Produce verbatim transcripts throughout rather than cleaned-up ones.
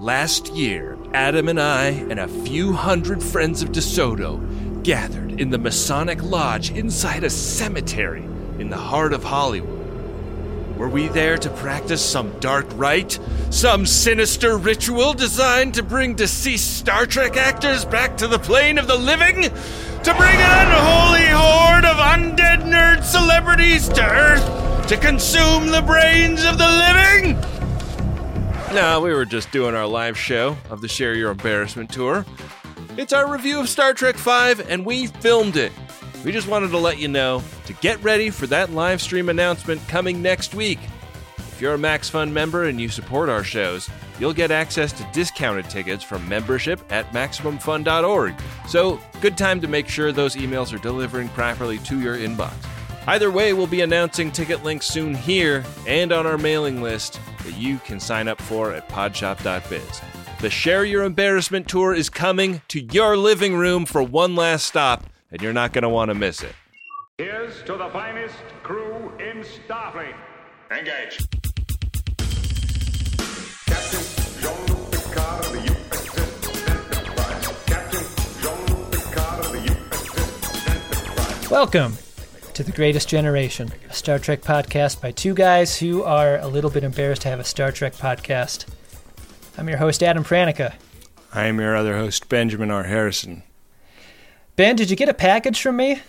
Last year, Adam and I and a few hundred friends of DeSoto gathered in the Masonic Lodge inside a cemetery in the heart of Hollywood. Were we there to practice some dark rite? Some sinister ritual designed to bring deceased Star Trek actors back to the plane of the living? To bring an unholy horde of undead nerd celebrities to Earth to consume the brains of the living? No, we were just doing our live show of the Share Your Embarrassment tour. It's our review of Star Trek five, and we filmed it. We just wanted to let you know to get ready for that live stream announcement coming next week. If you're a MaxFun member and you support our shows, you'll get access to discounted tickets from membership at Maximum Fun dot org. So, good time to make sure those emails are delivering properly to your inbox. Either way, we'll be announcing ticket links soon here and on our mailing list that you can sign up for at podshop dot biz. The Share Your Embarrassment tour is coming to your living room for one last stop, and you're not going to want to miss it. Here's to the finest crew in Starfleet. Engage. Captain Jean-Luc Picard of the U S S Enterprise. Captain Jean-Luc Picard of the U S S Enterprise. Welcome to The Greatest Generation, a Star Trek podcast by two guys who are a little bit embarrassed to have a Star Trek podcast. I'm your host, Adam Pranica. I am your other host, Benjamin R. Harrison. Ben, did you get a package from me?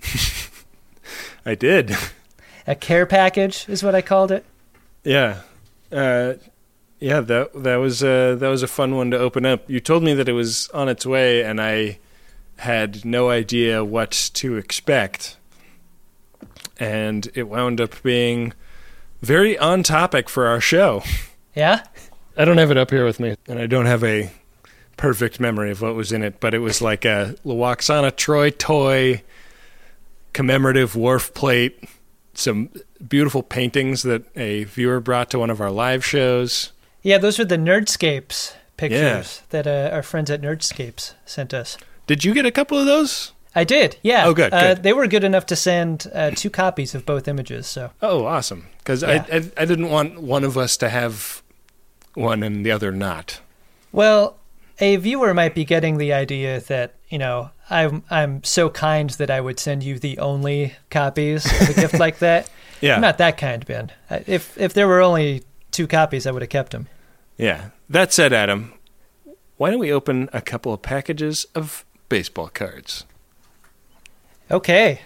I did. A care package is what I called it. Yeah. Uh, yeah, that that was uh, that was a fun one to open up. You told me that it was on its way, and I had no idea what to expect. And it wound up being very on topic for our show. Yeah? I don't have it up here with me, and I don't have a perfect memory of what was in it, but it was like a Lwaxana Troi toy, commemorative wharf plate, some beautiful paintings that a viewer brought to one of our live shows. Yeah, those were the Nerdscapes pictures Yeah. that uh, our friends at Nerdscapes sent us. Did you get a couple of those? I did, yeah. Oh, good, uh, good. They were good enough to send uh, two copies of both images. So. Oh, awesome. Because Yeah. I, I I didn't want one of us to have one and the other not. Well, a viewer might be getting the idea that, you know, I'm I'm so kind that I would send you the only copies of a gift like that. Yeah. I'm not that kind, Ben. I- If if there were only two copies, I would have kept them. Yeah. That said, Adam, why don't we open a couple of packages of baseball cards? Okay.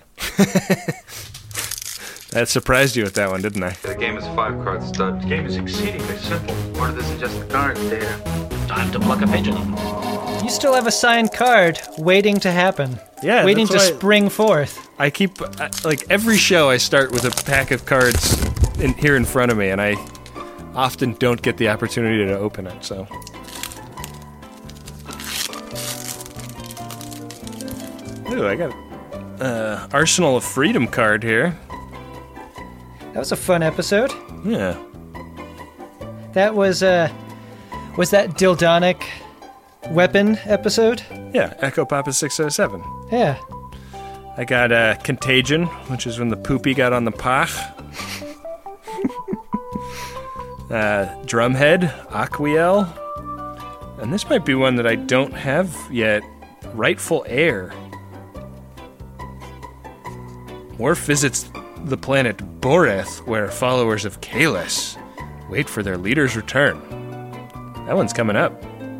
That surprised you with that one, didn't I? The game is five card stud. The game is exceedingly simple. More than just the cards, Data. Time to pluck a pigeon. You still have a signed card waiting to happen. Yeah, Waiting to that's why- spring forth. I keep, uh, like, every show I start with a pack of cards in, here in front of me, and I often don't get the opportunity to open it, so. Ooh, I got uh, Arsenal of Freedom card here. That was a fun episode. Yeah. That was, uh, was that Dildonic weapon episode? Yeah, Echo Papa six oh seven. Yeah. I got uh, Contagion, which is when the poopy got on the pach. uh, Drumhead, Aquiel. And this might be one that I don't have yet. Rightful Heir. Worf visits the planet Boreth, where followers of Kahless wait for their leader's return. That one's coming up.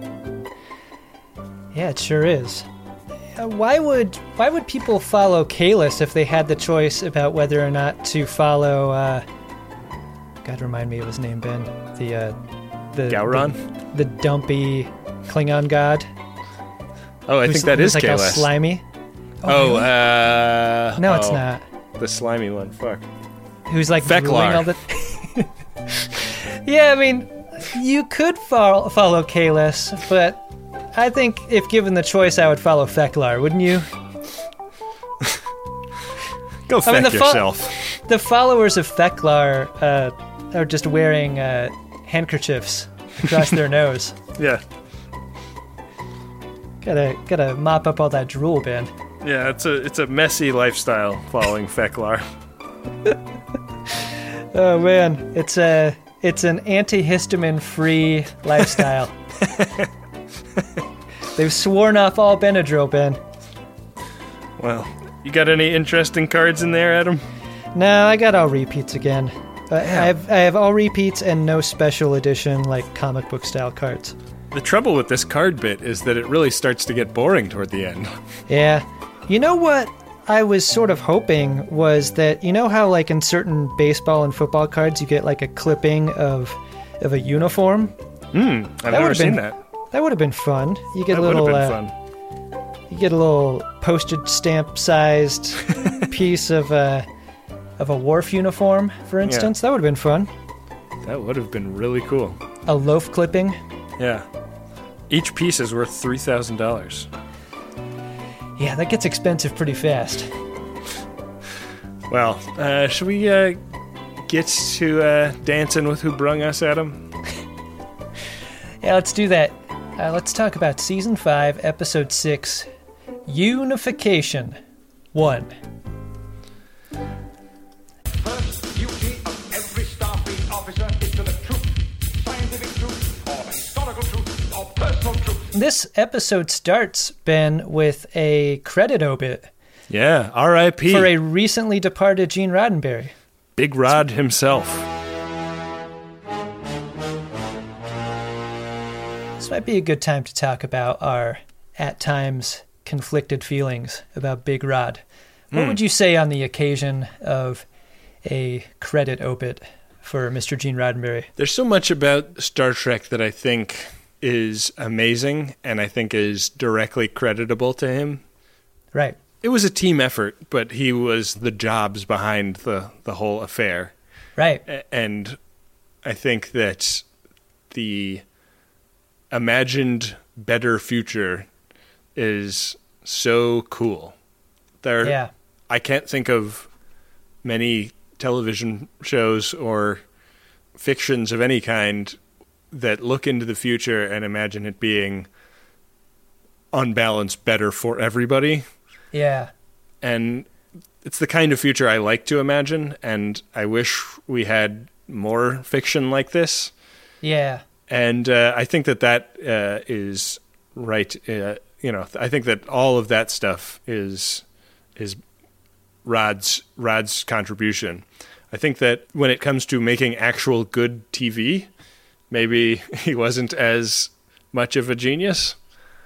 Yeah, it sure is. Uh, why would why would people follow Kahless if they had the choice about whether or not to follow? Uh, God, remind me of his name, Ben. The uh, the Gowron? the, the dumpy Klingon god. Oh, I who's- think that who's is like all Kahless. slimy. Oh, really? uh... no, it's oh, not. The slimy one, fuck. Who's like Feklar. drooling all the. Yeah, I mean, you could follow follow Kahless, but I think if given the choice, I would follow Feklar, wouldn't you? Go I feck mean, the fo- yourself. The followers of Feklar uh, are just wearing uh, handkerchiefs across their nose. Yeah. Gotta gotta mop up all that drool, Ben. Yeah, it's a it's a messy lifestyle following Feklar. Oh man, it's uh, It's an antihistamine-free lifestyle. They've sworn off all Benadryl, Ben. Well, you got any interesting cards in there, Adam? No, I got all repeats again. Uh, I have I have all repeats and no special edition, like, comic book style cards. The trouble with this card bit is that it really starts to get boring toward the end. Yeah. You know what I was sort of hoping was that, you know how, like, in certain baseball and football cards you get, like, a clipping of of a uniform? Hmm, I've never would've seen been- that. That would have been fun. You get That a would have little been uh, fun. you get a little postage stamp sized piece of a of a wharf uniform, for instance. That would have been fun. That would have been really cool. A loaf clipping. Yeah. Each piece is worth three thousand dollars. Yeah, that gets expensive pretty fast. Well, uh, should we uh, get to uh, dancing with who brung us, Adam? Yeah, let's do that. Uh, let's talk about Season five, Episode six, Unification one. First duty of every Starfleet officer is to the truth, scientific truth, or historical truth, or personal truth. This episode starts, Ben, with a credit obit Yeah, R I P for a recently departed Gene Roddenberry. Big Rod himself. This might be a good time to talk about our, at times, conflicted feelings about Big Rod. What would you say on the occasion of a credit obit for Mister Gene Roddenberry? There's so much about Star Trek that I think is amazing and I think is directly creditable to him. Right. It was a team effort, but he was the jobs behind the, the whole affair. Right. A- And I think that the imagined better future is so cool. There, Yeah. I can't think of many television shows or fictions of any kind that look into the future and imagine it being unbalanced better for everybody. Yeah. And it's the kind of future I like to imagine, and I wish we had more fiction like this. Yeah. And uh, I think that that uh, is right. Uh, you know, I think that all of that stuff is is Rod's Rod's contribution. I think that when it comes to making actual good T V, maybe he wasn't as much of a genius.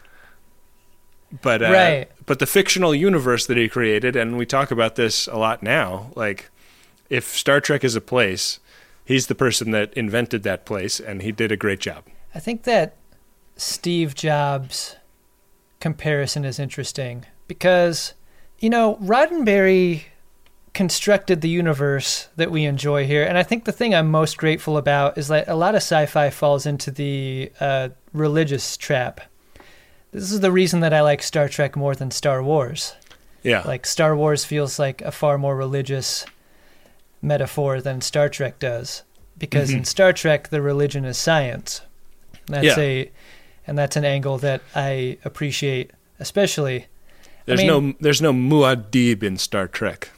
But uh, Right. but the fictional universe that he created, and we talk about this a lot now, like if Star Trek is a place, he's the person that invented that place, and he did a great job. I think that Steve Jobs comparison is interesting because, you know, Roddenberry constructed the universe that we enjoy here. And I think the thing I'm most grateful about is that a lot of sci-fi falls into the uh, religious trap. This is the reason that I like Star Trek more than Star Wars. Yeah. Like, Star Wars feels like a far more religious metaphor than Star Trek does. Because Mm-hmm. in Star Trek, the religion is science. That's Yeah. a, and that's an angle that I appreciate, especially. There's I mean, no there's no Muad'Dib in Star Trek.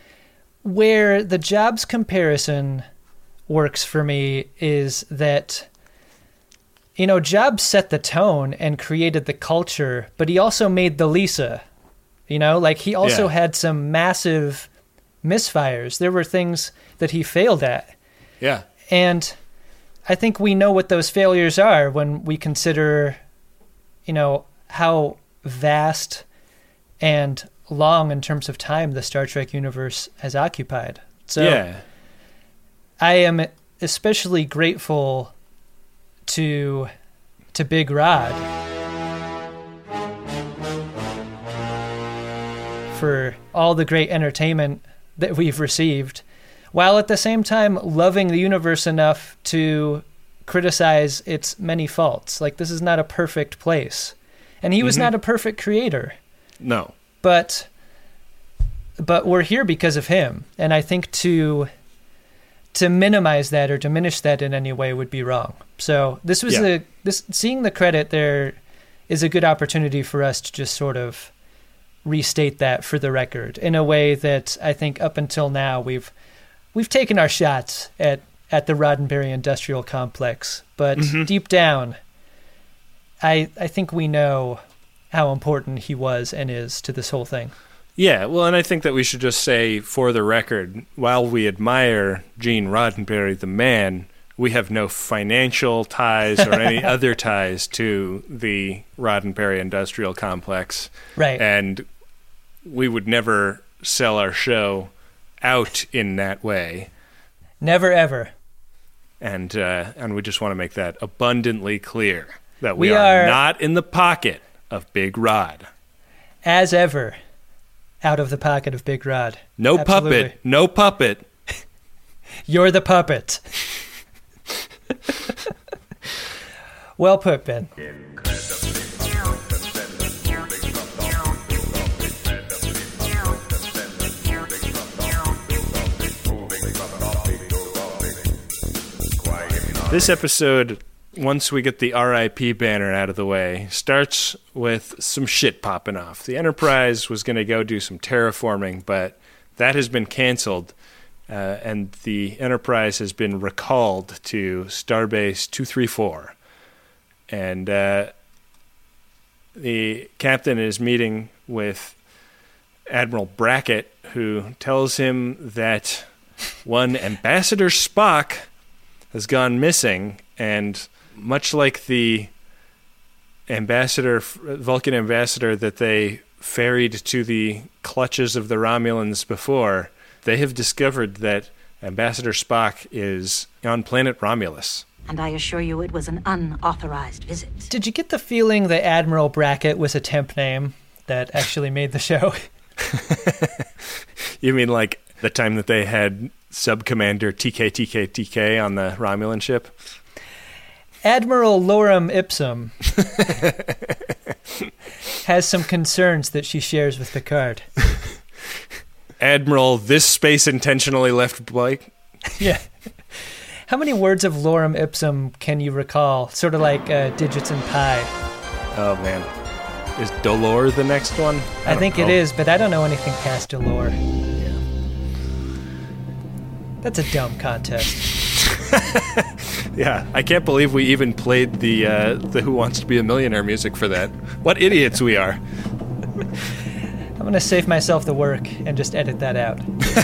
where the Jobs comparison works for me is that, you know, Jobs set the tone and created the culture, but he also made the Lisa. You know, like he also Yeah. had some massive misfires. There were things that he failed at. Yeah. And I think we know what those failures are when we consider, you know, how vast and long in terms of time the Star Trek universe has occupied. So yeah. I am especially grateful to to Big Rod for all the great entertainment that we've received, while at the same time loving the universe enough to criticize its many faults. Like, this is not a perfect place. And he was not a perfect creator, No. but but we're here because of him. And I think to to minimize that or diminish that in any way would be wrong. So this was Yeah. a this seeing the credit there is a good opportunity for us to just sort of restate that for the record in a way that I think up until now we've we've taken our shots at at the Roddenberry Industrial Complex, but Mm-hmm. deep down, I I think we know how important he was and is to this whole thing. Yeah, well, and I think that we should just say, for the record, while we admire Gene Roddenberry, the man, we have no financial ties or any other ties to the Roddenberry Industrial Complex. Right. And we would never sell our show out in that way. Never, ever. And uh, and we just want to make that abundantly clear, that we, We are, are- not in the pocket of Big Rod. As ever, out of the pocket of Big Rod. No Absolutely. puppet, no puppet. You're the puppet. Well put, Ben. This episode, once we get the R I P banner out of the way, starts with some shit popping off. The Enterprise was going to go do some terraforming, but that has been canceled, uh, and the Enterprise has been recalled to Starbase two three four. And uh, the captain is meeting with Admiral Brackett, who tells him that one Ambassador Spock has gone missing, and much like the ambassador, Vulcan ambassador that they ferried to the clutches of the Romulans before, they have discovered that Ambassador Spock is on planet Romulus. And I assure you it was an unauthorized visit. Did you get the feeling that Admiral Brackett was a temp name that actually made the show? You mean like the time that they had Sub-Commander T K T K T K on the Romulan ship? Admiral Lorem Ipsum has some concerns that she shares with Picard. Admiral, this space intentionally left blank. Yeah. How many words of Lorem Ipsum can you recall? Sort of like uh, digits and pi. Oh man, is Dolor the next one? I, don't think know. it is, but I don't know anything past Dolor. That's a dumb contest. Yeah, I can't believe we even played the uh, the Who Wants to Be a Millionaire music for that. What idiots we are. I'm going to save myself the work and just edit that out.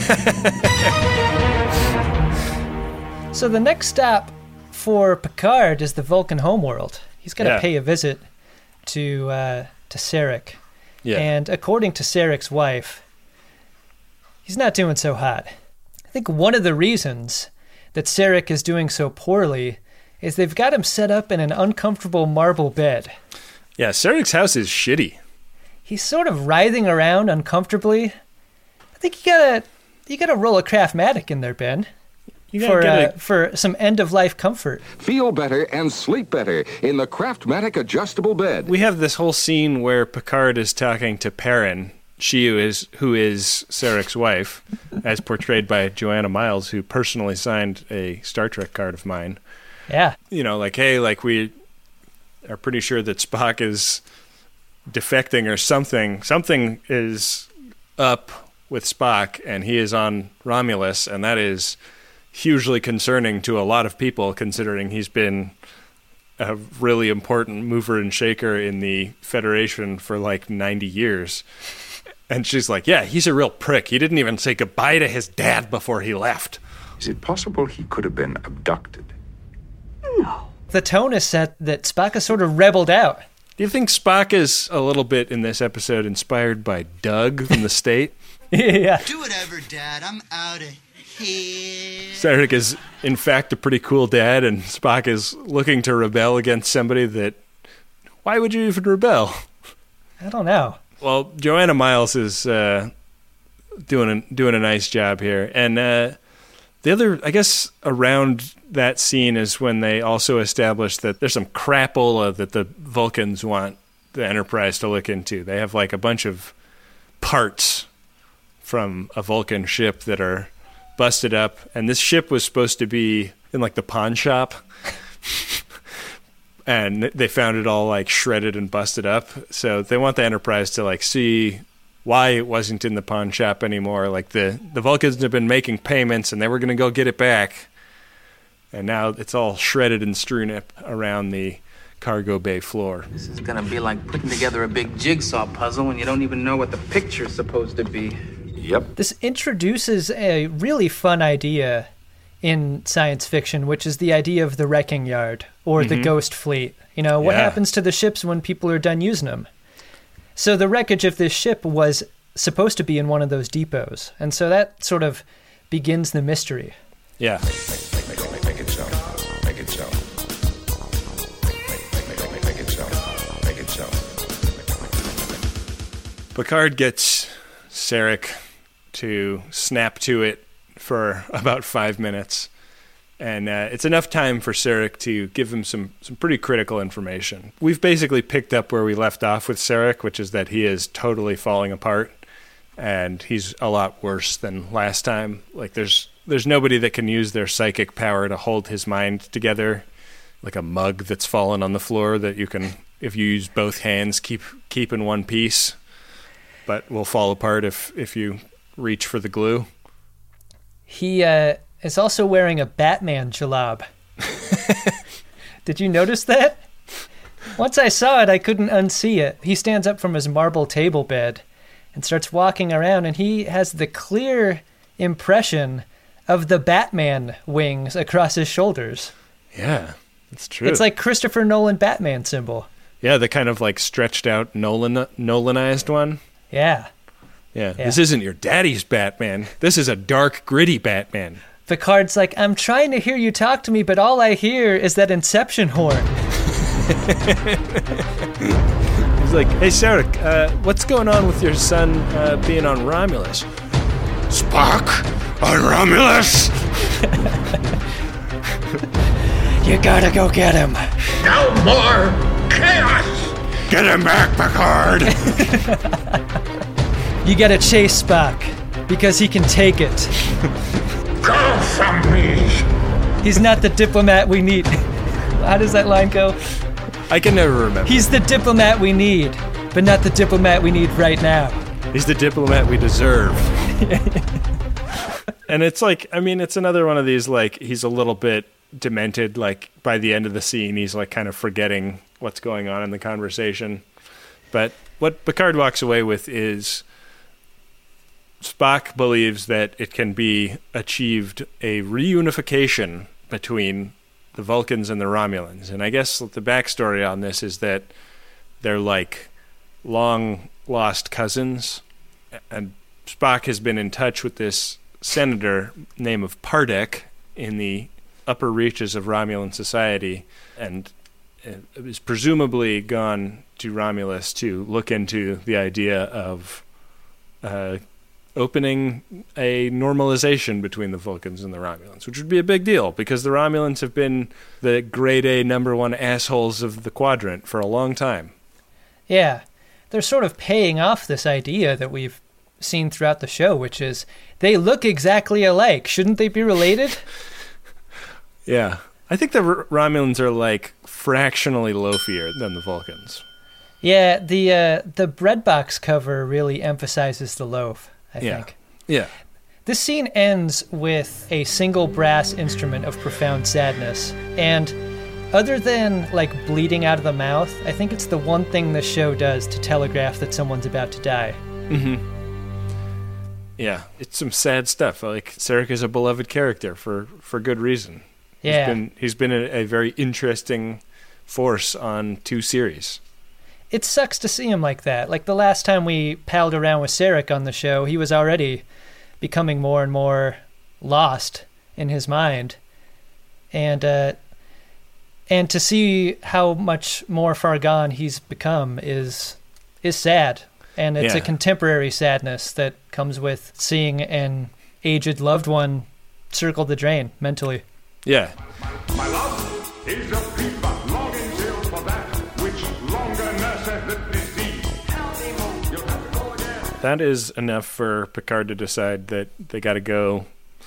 So the next stop for Picard is the Vulcan homeworld. He's going to Yeah. pay a visit to uh, to Sarek. Yeah. And according to Sarek's wife, he's not doing so hot. I think one of the reasons that Sarek is doing so poorly is they've got him set up in an uncomfortable marble bed. Yeah, Sarek's house is shitty. He's sort of writhing around uncomfortably. I think you gotta you gotta roll a Craftmatic in there, Ben, You for gotta uh, for some end of life comfort. Feel better and sleep better in the Craftmatic adjustable bed. We have this whole scene where Picard is talking to Perrin, she who is who is Sarek's wife, as portrayed by Joanna Miles, who personally signed a Star Trek card of mine. Yeah, You know, like, hey, like we are pretty sure that Spock is defecting or something. Something is up with Spock, and he is on Romulus, and that is hugely concerning to a lot of people, considering he's been a really important mover and shaker in the Federation for like ninety years. And she's like, yeah, he's a real prick. He didn't even say goodbye to his dad before he left. Is it possible he could have been abducted? the tone is set that Spock has sort of rebelled out. Do you think Spock is a little bit in this episode inspired by Doug from the state? Yeah, Do whatever, Dad. I'm out of here. Sarek is, in fact, a pretty cool dad, and Spock is looking to rebel against somebody that... Why would you even rebel? I don't know. Well, Joanna Miles is uh, doing a, doing a nice job here. And uh, the other, I guess, around that scene is when they also established that there's some crapola that the Vulcans want the Enterprise to look into. They have like a bunch of parts from a Vulcan ship that are busted up. And this ship was supposed to be in like the pawn shop. And they found it all like shredded and busted up. So they want the Enterprise to like see why it wasn't in the pawn shop anymore. Like the, the Vulcans have been making payments and they were going to go get it back. And now it's all shredded and strewn up around the cargo bay floor. This is gonna be like putting together a big jigsaw puzzle when you don't even know what the picture's supposed to be. Yep. This introduces a really fun idea in science fiction, which is the idea of the wrecking yard or the Mhm. ghost fleet. You know, what Yeah. happens to the ships when people are done using them? So the wreckage of this ship was supposed to be in one of those depots. And so that sort of begins the mystery. Yeah. Make, make, make, make it so. Make it so. Make, make, make, make, make, make it so. Make it so. Picard gets Sarek to snap to it for about five minutes. And uh, it's enough time for Sarek to give him some, some pretty critical information. We've basically picked up where we left off with Sarek, which is that he is totally falling apart. And he's a lot worse than last time. Like, there's there's nobody that can use their psychic power to hold his mind together, like a mug that's fallen on the floor that you can, if you use both hands, keep keep in one piece, but will fall apart if, if you reach for the glue. He uh, is also wearing a Batman jalab. Did you notice that? Once I saw it, I couldn't unsee it. He stands up from his marble table bed and starts walking around, and he has the clear impression of the Batman wings across his shoulders. Yeah, that's true. It's like Christopher Nolan Batman symbol. Yeah, the kind of like stretched out Nolan Nolanized one. Yeah. Yeah. Yeah. This isn't your daddy's Batman. This is a dark, gritty Batman. Picard's like, I'm trying to hear you talk to me, but all I hear is that Inception horn. He's like, hey, Sarek, uh, what's going on with your son uh, being on Romulus? Spock on Romulus? You gotta go get him. No more chaos! Get him back, Picard! You gotta chase Spock, because he can take it. Go from me! He's not the diplomat we need. How does that line go? I can never remember. He's the diplomat we need, but not the diplomat we need right now. He's the diplomat we deserve. And it's like, I mean, it's another one of these, like, he's a little bit demented, like, by the end of the scene, he's, like, kind of forgetting what's going on in the conversation. But what Picard walks away with is Spock believes that it can be achieved a reunification between the Vulcans and the Romulans. And I guess the backstory on this is that they're like long lost cousins, and Spock has been in touch with this senator named of Pardek in the upper reaches of Romulan society, and is presumably gone to Romulus to look into the idea of uh, opening a normalization between the Vulcans and the Romulans, which would be a big deal because the Romulans have been the grade A number one assholes of the quadrant for a long time. Yeah, they're sort of paying off this idea that we've seen throughout the show, which is they look exactly alike. Shouldn't they be related? Yeah. I think the R- Romulans are like fractionally loafier than the Vulcans. Yeah, the uh, the bread box cover really emphasizes the loaf, I Yeah. think. Yeah. This scene ends with a single brass instrument of profound sadness, and other than like bleeding out of the mouth, I think it's the one thing the show does to telegraph that someone's about to die. Mm-hmm. Yeah, it's some sad stuff. Like, Sarek is a beloved character for, for good reason. Yeah. He's been, he's been a, a very interesting force on two series. It sucks to see him like that. Like the last time we palled around with Sarek on the show, he was already becoming more and more lost in his mind. And uh, and to see how much more far gone he's become is is sad. And it's Yeah. a contemporary sadness that comes with seeing an aged loved one circle the drain mentally. Yeah. My love is a fever longing still for that which longer nurseth the disease. You'll have to go again. That is enough for Picard to decide that they got to go.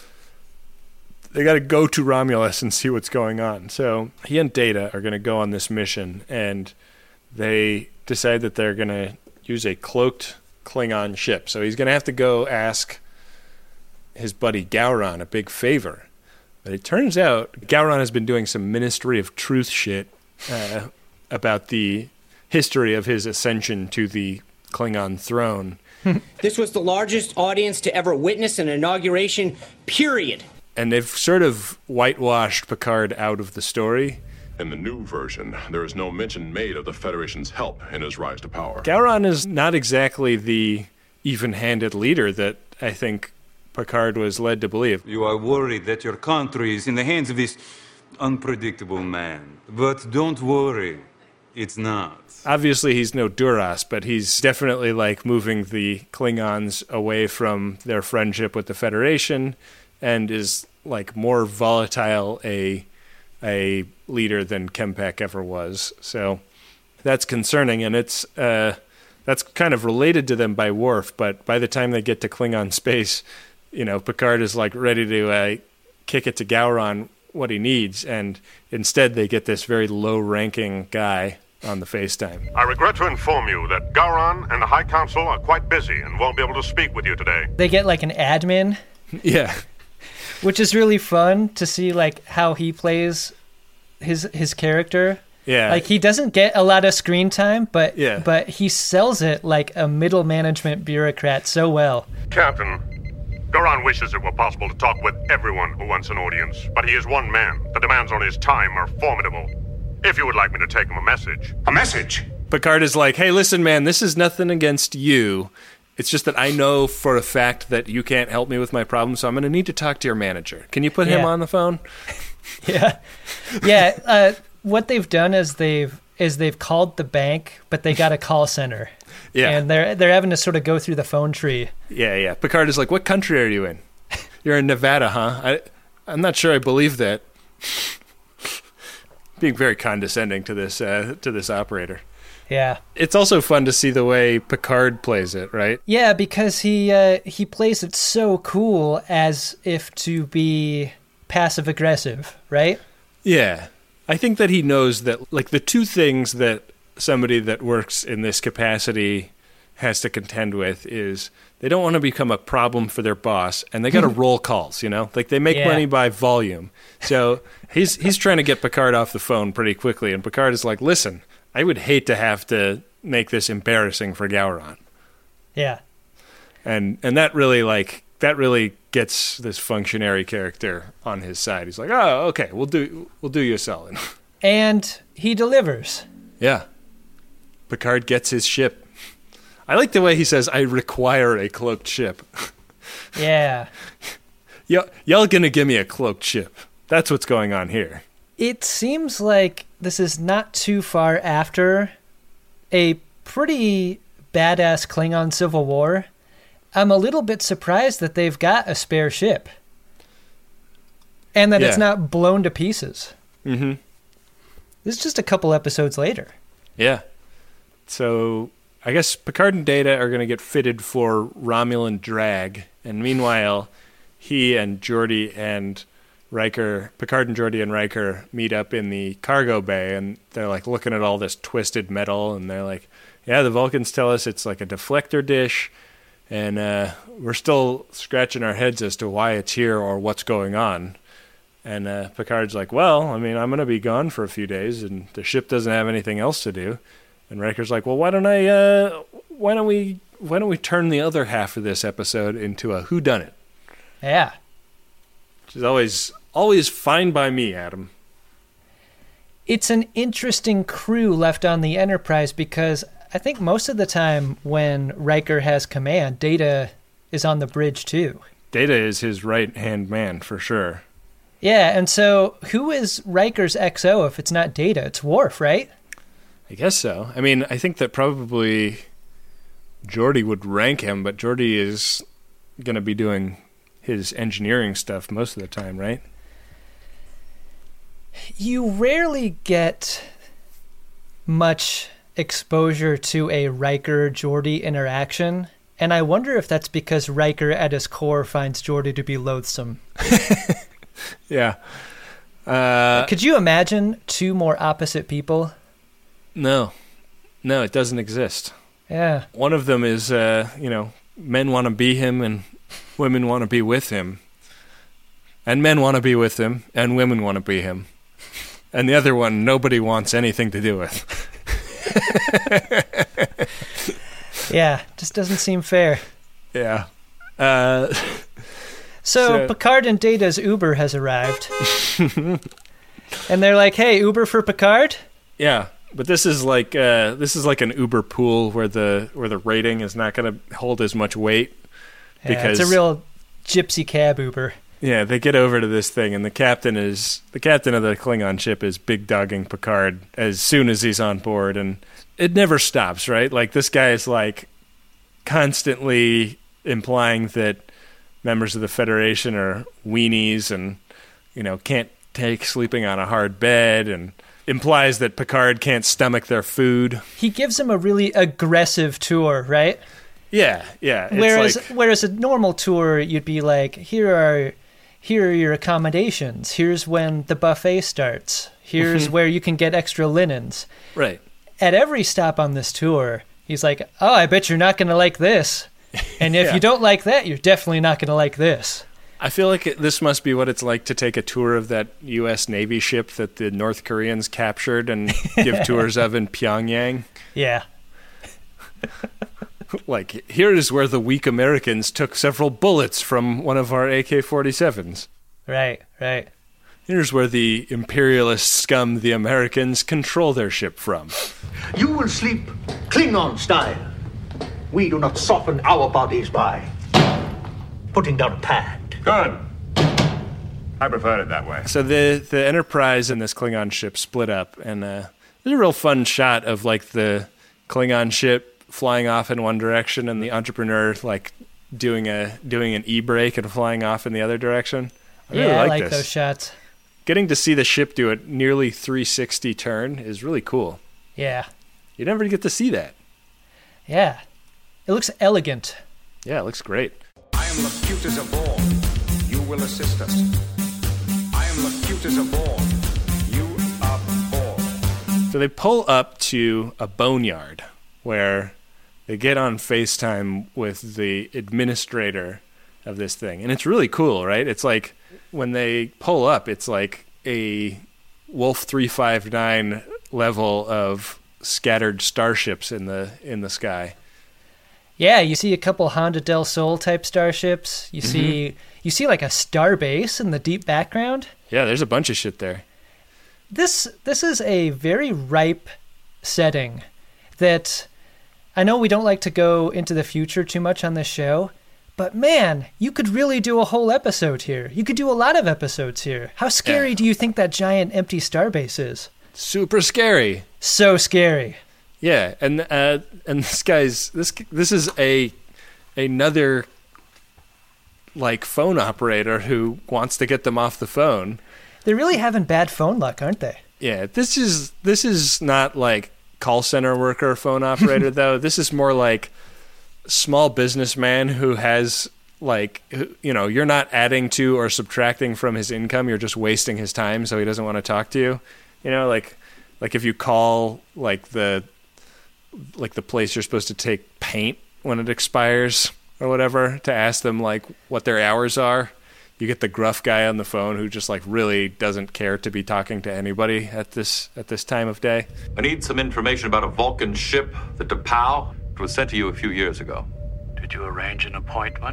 They got to go to Romulus and see what's going on. So he and Data are going to go on this mission, and they decide that they're going to use a cloaked Klingon ship. So he's going to have to go ask his buddy Gowron a big favor. But it turns out Gowron has been doing some Ministry of Truth shit uh, about the history of his ascension to the Klingon throne. This was the largest audience to ever witness an inauguration, period. And they've sort of whitewashed Picard out of the story. In the new version, there is no mention made of the Federation's help in his rise to power. Gowron is not exactly the even-handed leader that I think Picard was led to believe. You are worried that your country is in the hands of this unpredictable man. But don't worry, it's not. Obviously, he's no Duras, but he's definitely like moving the Klingons away from their friendship with the Federation and is like more volatile a a leader than Kempek ever was. So that's concerning, and it's uh, that's kind of related to them by Worf, but by the time they get to Klingon space, you know, Picard is like ready to uh, kick it to Gowron what he needs, and instead they get this very low-ranking guy on the FaceTime. I regret to inform you that Gowron and the High Council are quite busy and won't be able to speak with you today. They get like an admin. Yeah. Which is really fun to see like how he plays his his character. Yeah. Like he doesn't get a lot of screen time, but yeah. but he sells it like a middle management bureaucrat so well. Captain, Gowron wishes it were possible to talk with everyone who wants an audience, but he is one man. The demands on his time are formidable. If you would like me to take him a message. A message? Picard is like, hey, listen, man, this is nothing against you. It's just that I know for a fact that you can't help me with my problem, so I'm going to need to talk to your manager. Can you put yeah. him on the phone? yeah. Yeah. Uh, what they've done is they've is they've called the bank, but they got a call center. Yeah. And they're they're having to sort of go through the phone tree. Yeah, yeah. Picard is like, what country are you in? You're in Nevada, huh? I, I'm not sure I believe that. Being very condescending to this uh, to this operator. Yeah. It's also fun to see the way Picard plays it, right? Yeah, because he uh, he plays it so cool as if to be passive aggressive, right? Yeah. I think that he knows that like the two things that somebody that works in this capacity has to contend with is they don't want to become a problem for their boss, and they got to roll calls, you know? Like they make Yeah. money by volume. So he's he's trying to get Picard off the phone pretty quickly, and Picard is like, listen, I would hate to have to make this embarrassing for Gowron. Yeah. And and that really like that really gets this functionary character on his side. He's like, "Oh, okay, we'll do we'll do you a solid." And he delivers. Yeah. Picard gets his ship. I like the way he says, "I require a cloaked ship." Yeah. Y- y'all gonna give me a cloaked ship. That's what's going on here. It seems like this is not too far after a pretty badass Klingon civil war. I'm a little bit surprised that they've got a spare ship. And that Yeah. it's not blown to pieces. Mm-hmm. This is just a couple episodes later. Yeah. So I guess Picard and Data are going to get fitted for Romulan drag. And meanwhile, he and Geordi and Riker, Picard and Geordi and Riker meet up in the cargo bay, and they're like looking at all this twisted metal, and they're like, yeah, the Vulcans tell us it's like a deflector dish, and uh, we're still scratching our heads as to why it's here or what's going on. And uh, Picard's like, well, I mean, I'm going to be gone for a few days, and the ship doesn't have anything else to do. And Riker's like, well, why don't I, uh, why don't we, why don't we turn the other half of this episode into a whodunit? Yeah. Which is always, always fine by me, Adam. It's an interesting crew left on the Enterprise because I think most of the time when Riker has command, Data is on the bridge too. Data is his right-hand man, for sure. Yeah, and so who is Riker's X O if it's not Data? It's Worf, right? I guess so. I mean, I think that probably Geordi would rank him, but Geordi is going to be doing his engineering stuff most of the time, right? You rarely get much exposure to a Riker-Geordi interaction, and I wonder if that's because Riker at his core finds Geordi to be loathsome. Yeah. Uh, Could you imagine two more opposite people? No. No, it doesn't exist. Yeah. One of them is, uh, you know, men want to be him and women want to be with him. and men want to be with him, and women want to be him. And the other one, nobody wants anything to do with. Yeah, just doesn't seem fair. Yeah. Uh, so, so Picard and Data's Uber has arrived. And they're like, hey, Uber for Picard? Yeah, but this is like uh, this is like an Uber pool where the where the rating is not going to hold as much weight. Yeah, because it's a real gypsy cab Uber. Yeah, they get over to this thing, and the captain is the captain of the Klingon ship is big dogging Picard as soon as he's on board, and it never stops, right? Like this guy is like constantly implying that members of the Federation are weenies, and you know can't take sleeping on a hard bed, and implies that Picard can't stomach their food. He gives him a really aggressive tour, right? Yeah, yeah. It's whereas, like, whereas a normal tour, you'd be like, here are. Here are your accommodations. Here's when the buffet starts. Here's where you can get extra linens. Right. At every stop on this tour, he's like, oh, I bet you're not going to like this. And if Yeah. you don't like that, you're definitely not going to like this. I feel like it, this must be what it's like to take a tour of that U S Navy ship that the North Koreans captured and give tours of in Pyongyang. Yeah. Like, here is where the weak Americans took several bullets from one of our A K forty-sevens. Right, right. Here's where the imperialist scum, the Americans, control their ship from. You will sleep Klingon style. We do not soften our bodies by putting down a pad. Good. I preferred it that way. So the, the Enterprise and this Klingon ship split up, and uh, there's a real fun shot of, like, the Klingon ship flying off in one direction and the Entrepreneur like doing a doing an e-brake and flying off in the other direction. I really yeah, like I like this. those shots. Getting to see the ship do a nearly three sixty turn is really cool. Yeah. You never get to see that. Yeah. It looks elegant. Yeah, it looks great. I am Locutus aboard. You will assist us. I am Locutus aboard. You aboard. So they pull up to a boneyard where they get on FaceTime with the administrator of this thing. And it's really cool, right? It's like when they pull up, it's like a Wolf three five nine level of scattered starships in the in the sky. Yeah, you see a couple Honda del Sol type starships. You Mm-hmm. see you see like a star base in the deep background. Yeah, there's a bunch of shit there. This this is a very ripe setting that I know we don't like to go into the future too much on this show, but man, you could really do a whole episode here. You could do a lot of episodes here. How scary Yeah. do you think that giant empty starbase is? Super scary. So scary. Yeah, and uh, and this guy's this this is a another like phone operator who wants to get them off the phone. They're really having bad phone luck, aren't they? Yeah, this is this is not like call center worker, phone operator though. This is more like small businessman who has like who- you know, you're not adding to or subtracting from his income, you're just wasting his time so he doesn't want to talk to you. You know, like like if you call like the like the place you're supposed to take paint when it expires or whatever to ask them like what their hours are. You get the gruff guy on the phone who just like really doesn't care to be talking to anybody at this at this time of day. I need some information about a Vulcan ship, the T'Pau. It was sent to you a few years ago. Did you arrange an appointment?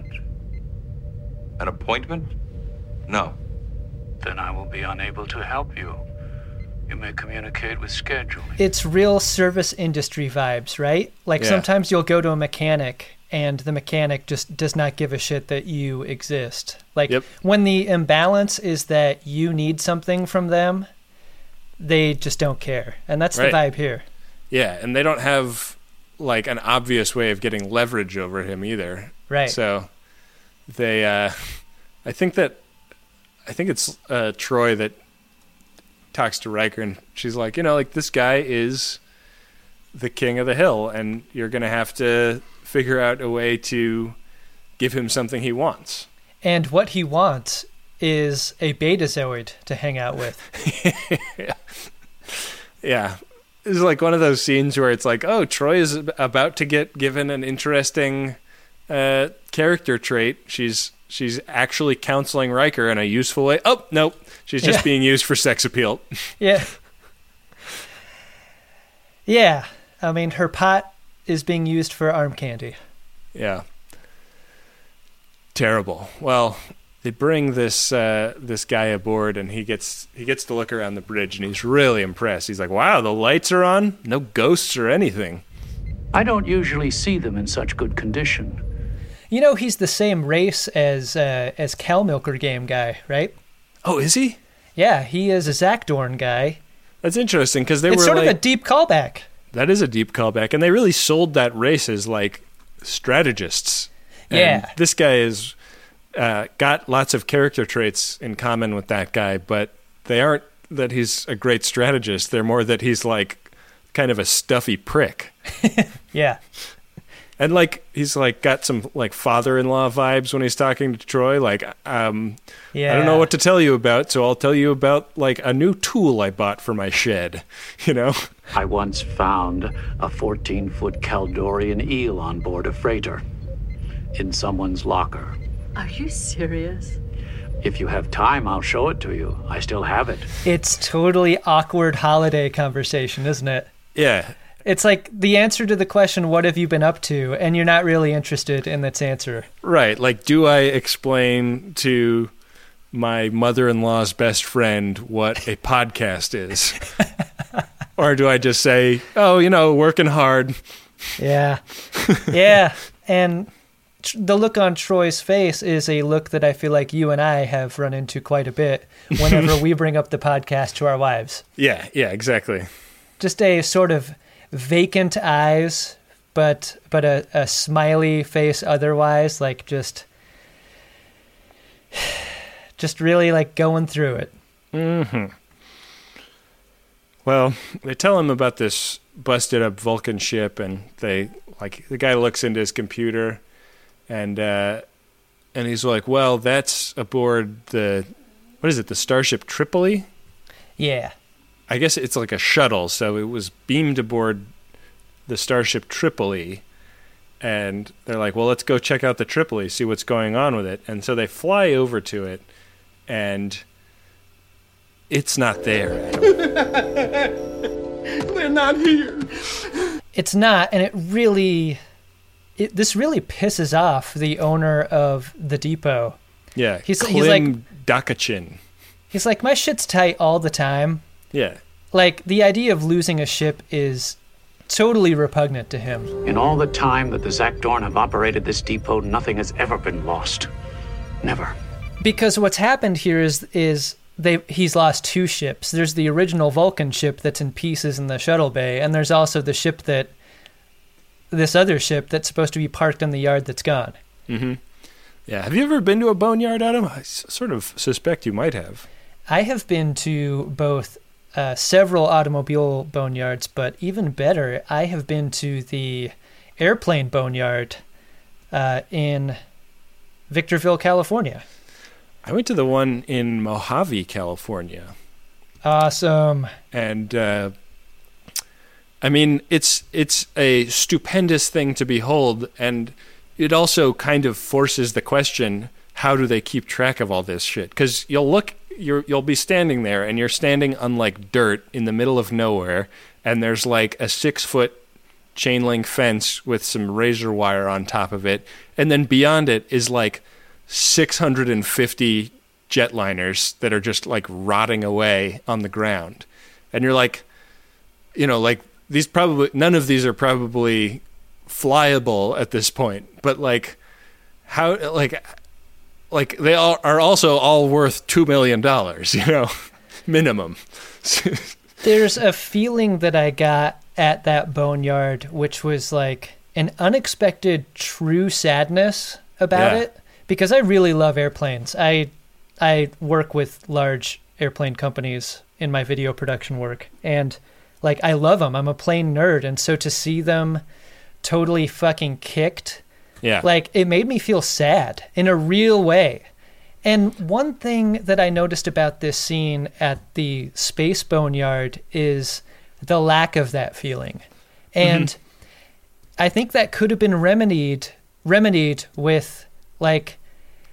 An appointment? No. Then I will be unable to help you. You may communicate with scheduling. It's real service industry vibes, right? Like Yeah. sometimes you'll go to a mechanic and the mechanic just does not give a shit that you exist. Like when the imbalance is that you need something from them, they just don't care. And that's the Right. vibe here. Yeah, and they don't have like an obvious way of getting leverage over him either. Right. So they uh I think that I think it's uh Troy that talks to Riker and she's like, you know, like this guy is the king of the hill and you're going to have to figure out a way to give him something he wants. And what he wants is a Betazoid to hang out with. yeah. Yeah. It's like one of those scenes where it's like, oh, Troy is about to get given an interesting uh, character trait. She's she's actually counseling Riker in a useful way. Oh, nope. She's just Yeah. being used for sex appeal. Yeah. Yeah. I mean, her pot is being used for arm candy. Yeah. Terrible. Well, they bring this uh, this guy aboard, and he gets he gets to look around the bridge, and he's really impressed. He's like, "Wow, the lights are on. No ghosts or anything." I don't usually see them in such good condition. You know, he's the same race as uh, as Cal Milker Game guy, right? Oh, is he? Yeah, he is a Zakdorn guy. That's interesting because they it's were sort like, of a deep callback. That is a deep callback, and they really sold that race as like strategists. And Yeah. this guy is uh, got lots of character traits in common with that guy, but they aren't that he's a great strategist. They're more that he's like kind of a stuffy prick. Yeah. And like he's like got some like father-in-law vibes when he's talking to Troy. Like, um, Yeah. I don't know what to tell you about, so I'll tell you about like a new tool I bought for my shed. You know. I once found a fourteen-foot Caldorian eel on board a freighter in someone's locker. Are you serious? If you have time, I'll show it to you. I still have it. It's totally awkward holiday conversation, isn't it? Yeah. It's like the answer to the question, what have you been up to? And you're not really interested in its answer. Right. Like, do I explain to my mother-in-law's best friend what a podcast is? Or do I just say, oh, you know, working hard? Yeah. Yeah. And tr- the look on Troy's face is a look that I feel like you and I have run into quite a bit whenever we bring up the podcast to our wives. Yeah. Yeah, exactly. Just a sort of vacant eyes, but but a, a smiley face otherwise, like just just really like going through it. Mm-hmm. Well, they tell him about this busted up Vulcan ship, and they like the guy looks into his computer, and uh, and he's like, "Well, that's aboard the what is it? The Starship Tripoli." Yeah. I guess it's like a shuttle, so it was beamed aboard the Starship Tripoli, and they're like, well, let's go check out the Tripoli, see what's going on with it. And so they fly over to it, and it's not there. They're not here. It's not, and it really, it, this really pisses off the owner of the depot. Yeah, He's- Klim he's like- Dakachin. He's like, my shit's tight all the time. Yeah. Like, the idea of losing a ship is totally repugnant to him. In all the time that the Zakdorn have operated this depot, nothing has ever been lost. Never. Because what's happened here is is they he's lost two ships. There's the original Vulcan ship that's in pieces in the shuttle bay, and there's also the ship that this other ship that's supposed to be parked in the yard that's gone. Mm-hmm. Yeah. Have you ever been to a boneyard, Adam? I s- sort of suspect you might have. I have been to both uh, several automobile boneyards, but even better, I have been to the airplane boneyard uh, in Victorville, California. I went to the one in Mojave, California. Awesome. And uh, I mean, it's it's a stupendous thing to behold, and it also kind of forces the question: how do they keep track of all this shit? Because you'll look, you're you'll be standing there, and you're standing on like dirt in the middle of nowhere, and there's like a six foot chain link fence with some razor wire on top of it, and then beyond it is like six hundred fifty jetliners that are just like rotting away on the ground. And you're like, you know, like these probably, none of these are probably flyable at this point, but like how, like, like they all are also all worth two million dollars, you know, minimum. There's a feeling that I got at that boneyard, which was like an unexpected true sadness about Yeah. it, because I really love airplanes. I I work with large airplane companies in my video production work, and like I love them. I'm a plane nerd, and so to see them totally fucking kicked, Yeah. like it made me feel sad in a real way. And one thing that I noticed about this scene at the space boneyard is the lack of that feeling. And I think that could have been remedied remedied with like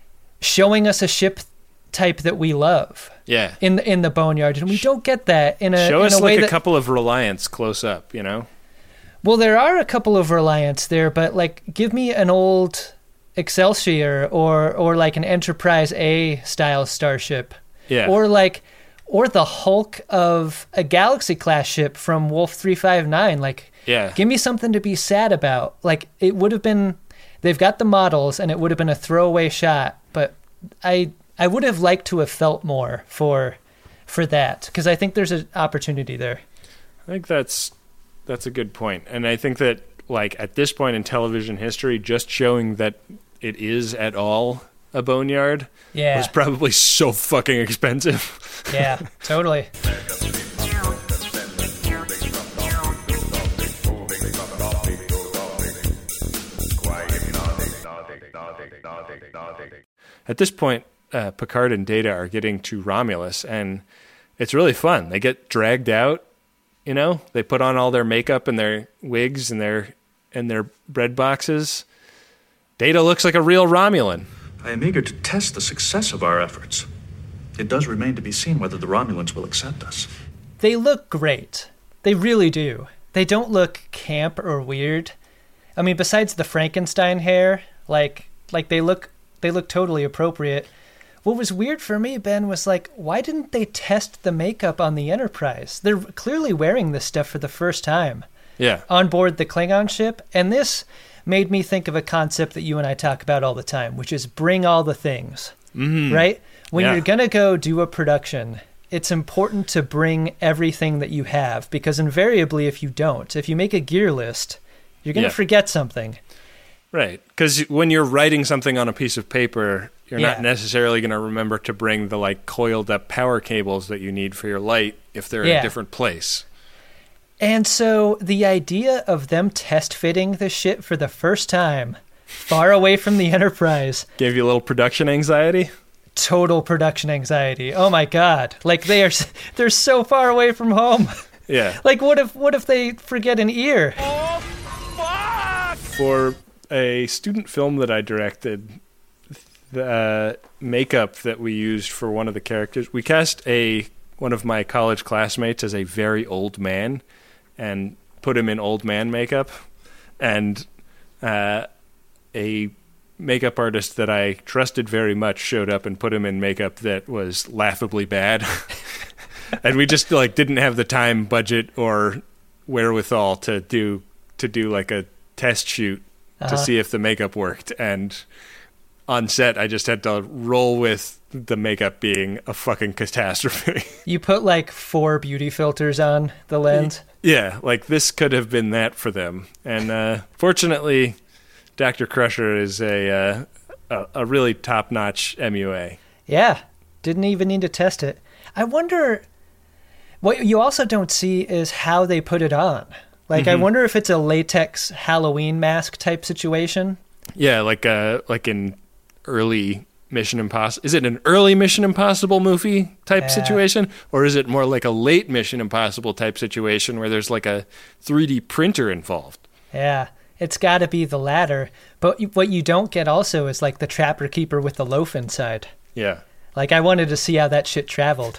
showing us a ship type that we love. Yeah. In the, in the Boneyard, and we don't get that in a Show in us a way like a that, couple of Reliance close up, you know? Well, there are a couple of Reliance there, but like give me an old Excelsior or or like an Enterprise A style starship. Yeah. Or like or the Hulk of a Galaxy class ship from Wolf three five nine. Like Yeah. give me something to be sad about. Like it would have been they've got the models and it would have been a throwaway shot, but I I would have liked to have felt more for for that because I think there's an opportunity there. I think that's that's a good point. And I think that like at this point in television history, just showing that it is at all a boneyard Yeah. was probably so fucking expensive. Yeah, totally. At this point, uh, Picard and Data are getting to Romulus, and it's really fun. They get dragged out, you know? They put on all their makeup and their wigs and their and their bread boxes. Data looks like a real Romulan. I am eager to test the success of our efforts. It does remain to be seen whether the Romulans will accept us. They look great. They really do. They don't look camp or weird. I mean, besides the Frankenstein hair, like like they look they look totally appropriate. What was weird for me, Ben, was like, why didn't they test the makeup on the Enterprise? They're clearly wearing this stuff for the first time. Yeah. On board the Klingon ship, and this made me think of a concept that you and I talk about all the time, which is bring all the things. Mm-hmm. Right? When Yeah. you're going to go do a production, it's important to bring everything that you have, because invariably if you don't, if you make a gear list, you're going to Yeah. forget something. Right. Because when you're writing something on a piece of paper, you're Yeah. not necessarily going to remember to bring the like coiled up power cables that you need for your light if they're in Yeah. a different place. And so the idea of them test fitting the shit for the first time, far away from the Enterprise, Gave you a little production anxiety? total production anxiety. Oh my God. Like they are, s- they're so far away from home. Yeah. Like what if, what if they forget an ear? For a student film that I directed, the uh, makeup that we used for one of the characters, we cast a one of my college classmates as a very old man and put him in old man makeup. And uh, a makeup artist that I trusted very much showed up and put him in makeup that was laughably bad. And we just like didn't have the time, budget, or wherewithal to do to do like a test shoot Uh-huh. to see if the makeup worked. And on set, I just had to roll with the makeup being a fucking catastrophe. You put like four beauty filters on the lens. Yeah, like this could have been that for them. And uh, fortunately, Doctor Crusher is a uh, a, a really top-notch M U A. Yeah, didn't even need to test it. I wonder, what you also don't see is how they put it on. Like, I Mhm. wonder if it's a latex Halloween mask type situation. Yeah, like uh, like in early Mission Impossible. Is it an early Mission Impossible movie type Yeah. situation? Or is it more like a late Mission Impossible type situation where there's like a three D printer involved? Yeah, it's got to be the latter. But you- what you don't get also is like the Trapper Keeper with the loaf inside. Yeah. Like, I wanted to see how that shit traveled.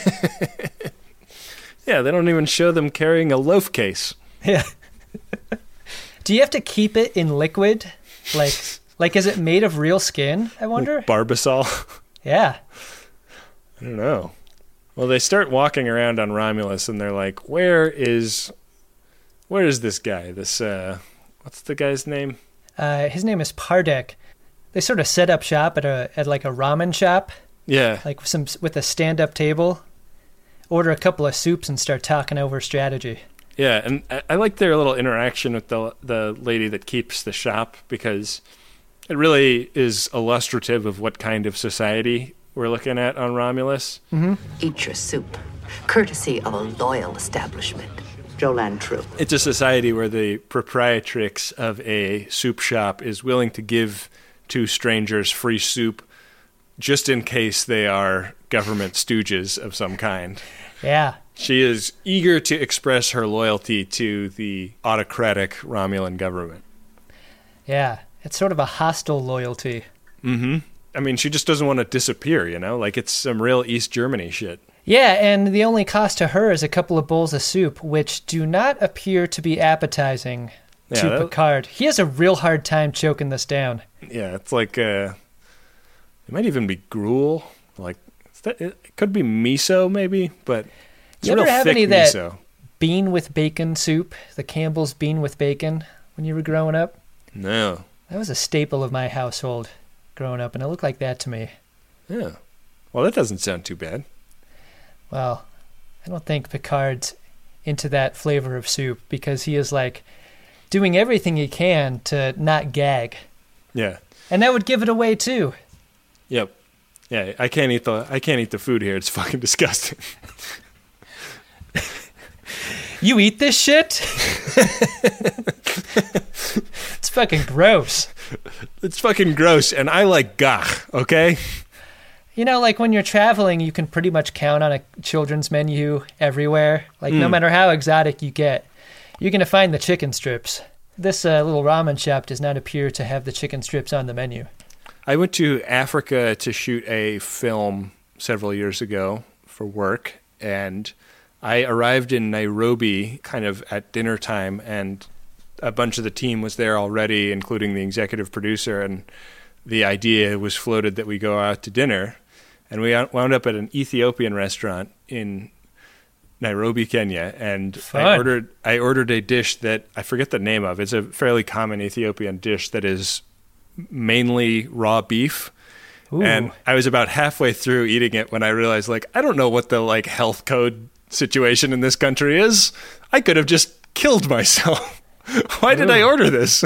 Yeah, they don't even show them carrying a loaf case. Yeah. Do you have to keep it in liquid? Like, like is it made of real skin, I wonder? Like Barbasol. Yeah. I don't know. Well, they start walking around on Romulus, and they're like, "Where is, where is this guy? This uh, what's the guy's name?" Uh, his name is Pardek. They sort of set up shop at a at like a ramen shop. Yeah. Like some with a stand-up table. Order a couple of soups and start talking over strategy. Yeah, and I, I like their little interaction with the the lady that keeps the shop, because it really is illustrative of what kind of society we're looking at on Romulus. Mm-hmm. Eat your soup, courtesy of a loyal establishment. Jolan True. It's a society where the proprietrix of a soup shop is willing to give to strangers free soup just in case they are government stooges of some kind. Yeah. She is eager to express her loyalty to the autocratic Romulan government. Yeah. It's sort of a hostile loyalty. Mm-hmm. I mean, she just doesn't want to disappear, you know? Like, it's some real East Germany shit. Yeah, and the only cost to her is a couple of bowls of soup, which do not appear to be appetizing Yeah, to that- Picard. He has a real hard time choking this down. Yeah, it's like, uh, it might even be gruel. Like, it's that, it could be miso, maybe, but it's You real ever have thick any of that miso. bean with bacon soup? The Campbell's bean with bacon when you were growing up? No. That was a staple of my household growing up, and it looked like that to me. Yeah. Well, that doesn't sound too bad. Well, I don't think Picard's into that flavor of soup because he is like doing everything he can to not gag. Yeah. And that would give it away too. Yep. Yeah, I can't eat the I can't eat the food here. It's fucking disgusting. You eat this shit? It's fucking gross. It's fucking gross, and I like gach, okay? You know, like when you're traveling, you can pretty much count on a children's menu everywhere. Like, no Mm. matter how exotic you get, you're going to find the chicken strips. This uh, little ramen shop does not appear to have the chicken strips on the menu. I went to Africa to shoot a film several years ago for work, and I arrived in Nairobi kind of at dinner time, and a bunch of the team was there already, including the executive producer, and the idea was floated that we go out to dinner, and we wound up at an Ethiopian restaurant in Nairobi, Kenya, and Fun. I ordered I ordered a dish that I forget the name of. It's a fairly common Ethiopian dish that is mainly raw beef. Ooh. And I was about halfway through eating it when I realized, like, I don't know what the like health code situation in this country is. I could have just killed myself. Why did I Ooh. order this?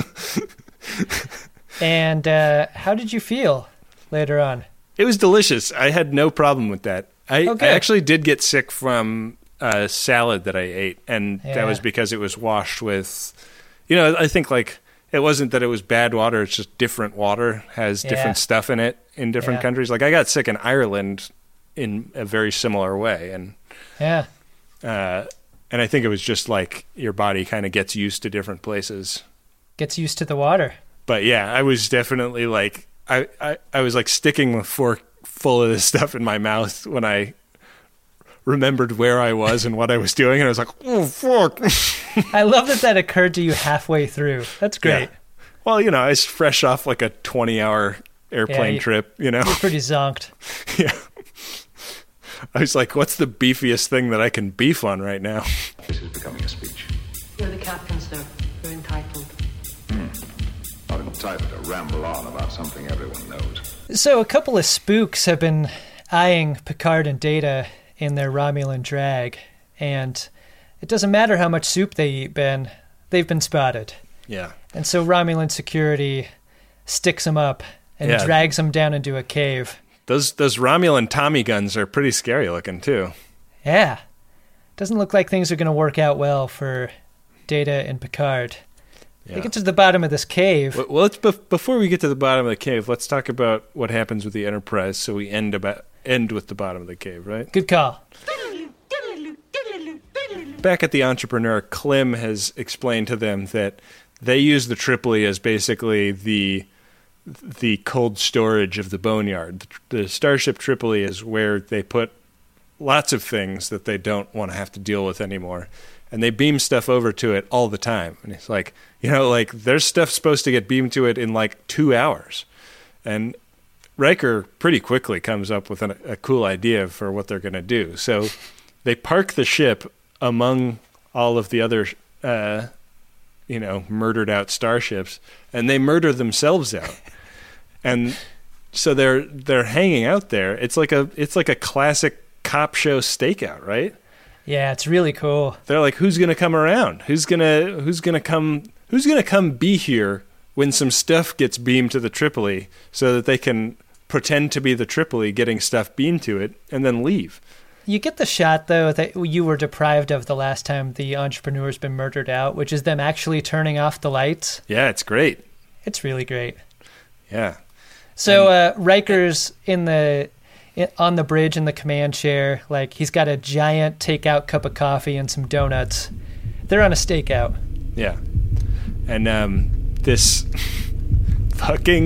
And uh, how did you feel later on? It was delicious. I had no problem with that. I, Okay. I actually did get sick from a salad that I ate, and Yeah. that was because it was washed with, you know, I think like it wasn't that it was bad water. It's just different water has Yeah. different stuff in it in different Yeah. countries. Like I got sick in Ireland in a very similar way, and Yeah. uh, and I think it was just like your body kind of gets used to different places. Gets used to the water. But yeah, I was definitely like I, I, I was like sticking a fork full of this stuff in my mouth when I remembered where I was and what I was doing, and I was like, oh fuck. I love that that occurred to you halfway through. That's great. Yeah. Well, you know, I was fresh off like a twenty hour airplane you- trip, you know. You're pretty zonked. Yeah. I was like, what's the beefiest thing that I can beef on right now? This is becoming a speech. You're the captain, sir. You're entitled. Not entitled to ramble on about something everyone knows. So a couple of spooks have been eyeing Picard and Data in their Romulan drag, and it doesn't matter how much soup they eat, Ben, they've been spotted. Yeah. And so Romulan security sticks them up and Yeah. drags them down into a cave. Those those Romulan Tommy guns are pretty scary looking too. Yeah. Doesn't look like things are going to work out well for Data and Picard. They Yeah. get to the bottom of this cave. Well, let's bef- before we get to the bottom of the cave, let's talk about what happens with the Enterprise. So we end about end with the bottom of the cave, right? Good call. Back at the Entrepreneur, Klim has explained to them that they use the Tripoli as basically the the cold storage of the Boneyard. The, the Starship Tripoli is where they put lots of things that they don't want to have to deal with anymore. And they beam stuff over to it all the time. And it's like, you know, like there's stuff supposed to get beamed to it in like two hours. And Riker pretty quickly comes up with an, a cool idea for what they're going to do. So they park the ship among all of the other, uh, you know, murdered out starships, and they murder themselves out. And so they're they're hanging out there. It's like a it's like a classic cop show stakeout, right? Yeah, it's really cool. They're like, who's gonna come around? Who's gonna who's gonna come who's gonna come be here when some stuff gets beamed to the Tripoli, so that they can pretend to be the Tripoli getting stuff beamed to it and then leave. You get the shot, though, that you were deprived of the last time the Entrepreneur's been murdered out, which is them actually turning off the lights. Yeah, it's great. It's really great. Yeah. So uh, Riker's in the in, on the bridge in the command chair. Like, he's got a giant takeout cup of coffee and some donuts. They're on a stakeout. Yeah. And um, this fucking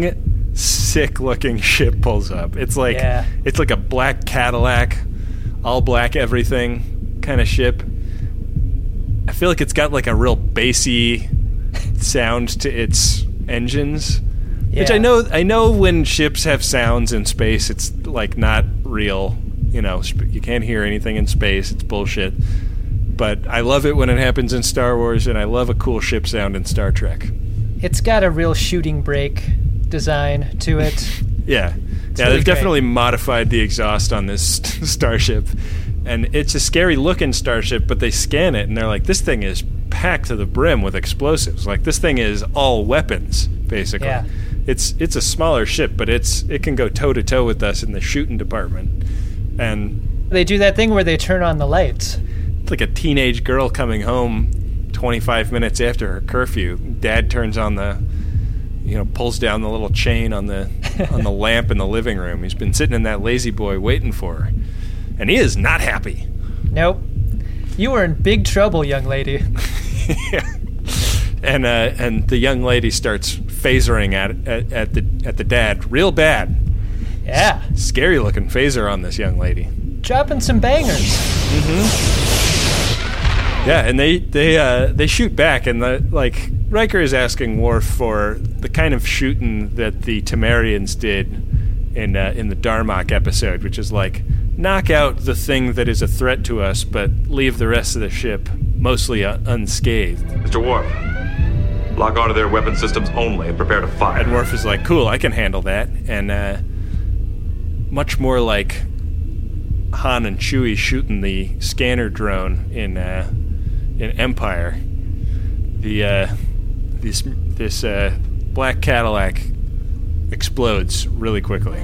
sick-looking ship pulls up. It's like Yeah. it's like a black Cadillac, all black everything kind of ship. I feel like it's got like a real bassy sound to its engines, which Yeah. I know. I know when ships have sounds in space, it's like not real. You know, sp- you can't hear anything in space. It's bullshit. But I love it when it happens in Star Wars, and I love a cool ship sound in Star Trek. It's got a real shooting brake design to it. Yeah, yeah. really They've great. definitely modified the exhaust on this starship, and it's a scary looking starship. But they scan it, and they're like, "This thing is packed to the brim with explosives. Like this thing is all weapons, basically." Yeah. It's it's a smaller ship, but it's it can go toe to toe with us in the shooting department, and They do that thing where they turn on the lights. it's like a teenage girl coming home twenty-five minutes after her curfew. Dad turns on the, you know, pulls down the little chain on the on the lamp in the living room. He's been sitting in that lazy boy waiting for her, and he is not happy. Nope. You were in big trouble, young lady. Yeah. And uh, and the young lady starts phasering at, at at the at the dad real bad. Yeah. S- scary looking phaser on this young lady. Dropping some bangers. Mm-hmm. Yeah, and they they uh, they shoot back, and the like Riker is asking Worf for the kind of shooting that the Temerians did in uh, in the Darmok episode, which is like knock out the thing that is a threat to us, but leave the rest of the ship mostly uh, unscathed. Mister Worf, lock onto their weapon systems only and prepare to fire. And Worf is like, cool, I can handle that. And uh, much more like Han and Chewie shooting the scanner drone in uh, in Empire. The uh, this this uh, black Cadillac explodes really quickly.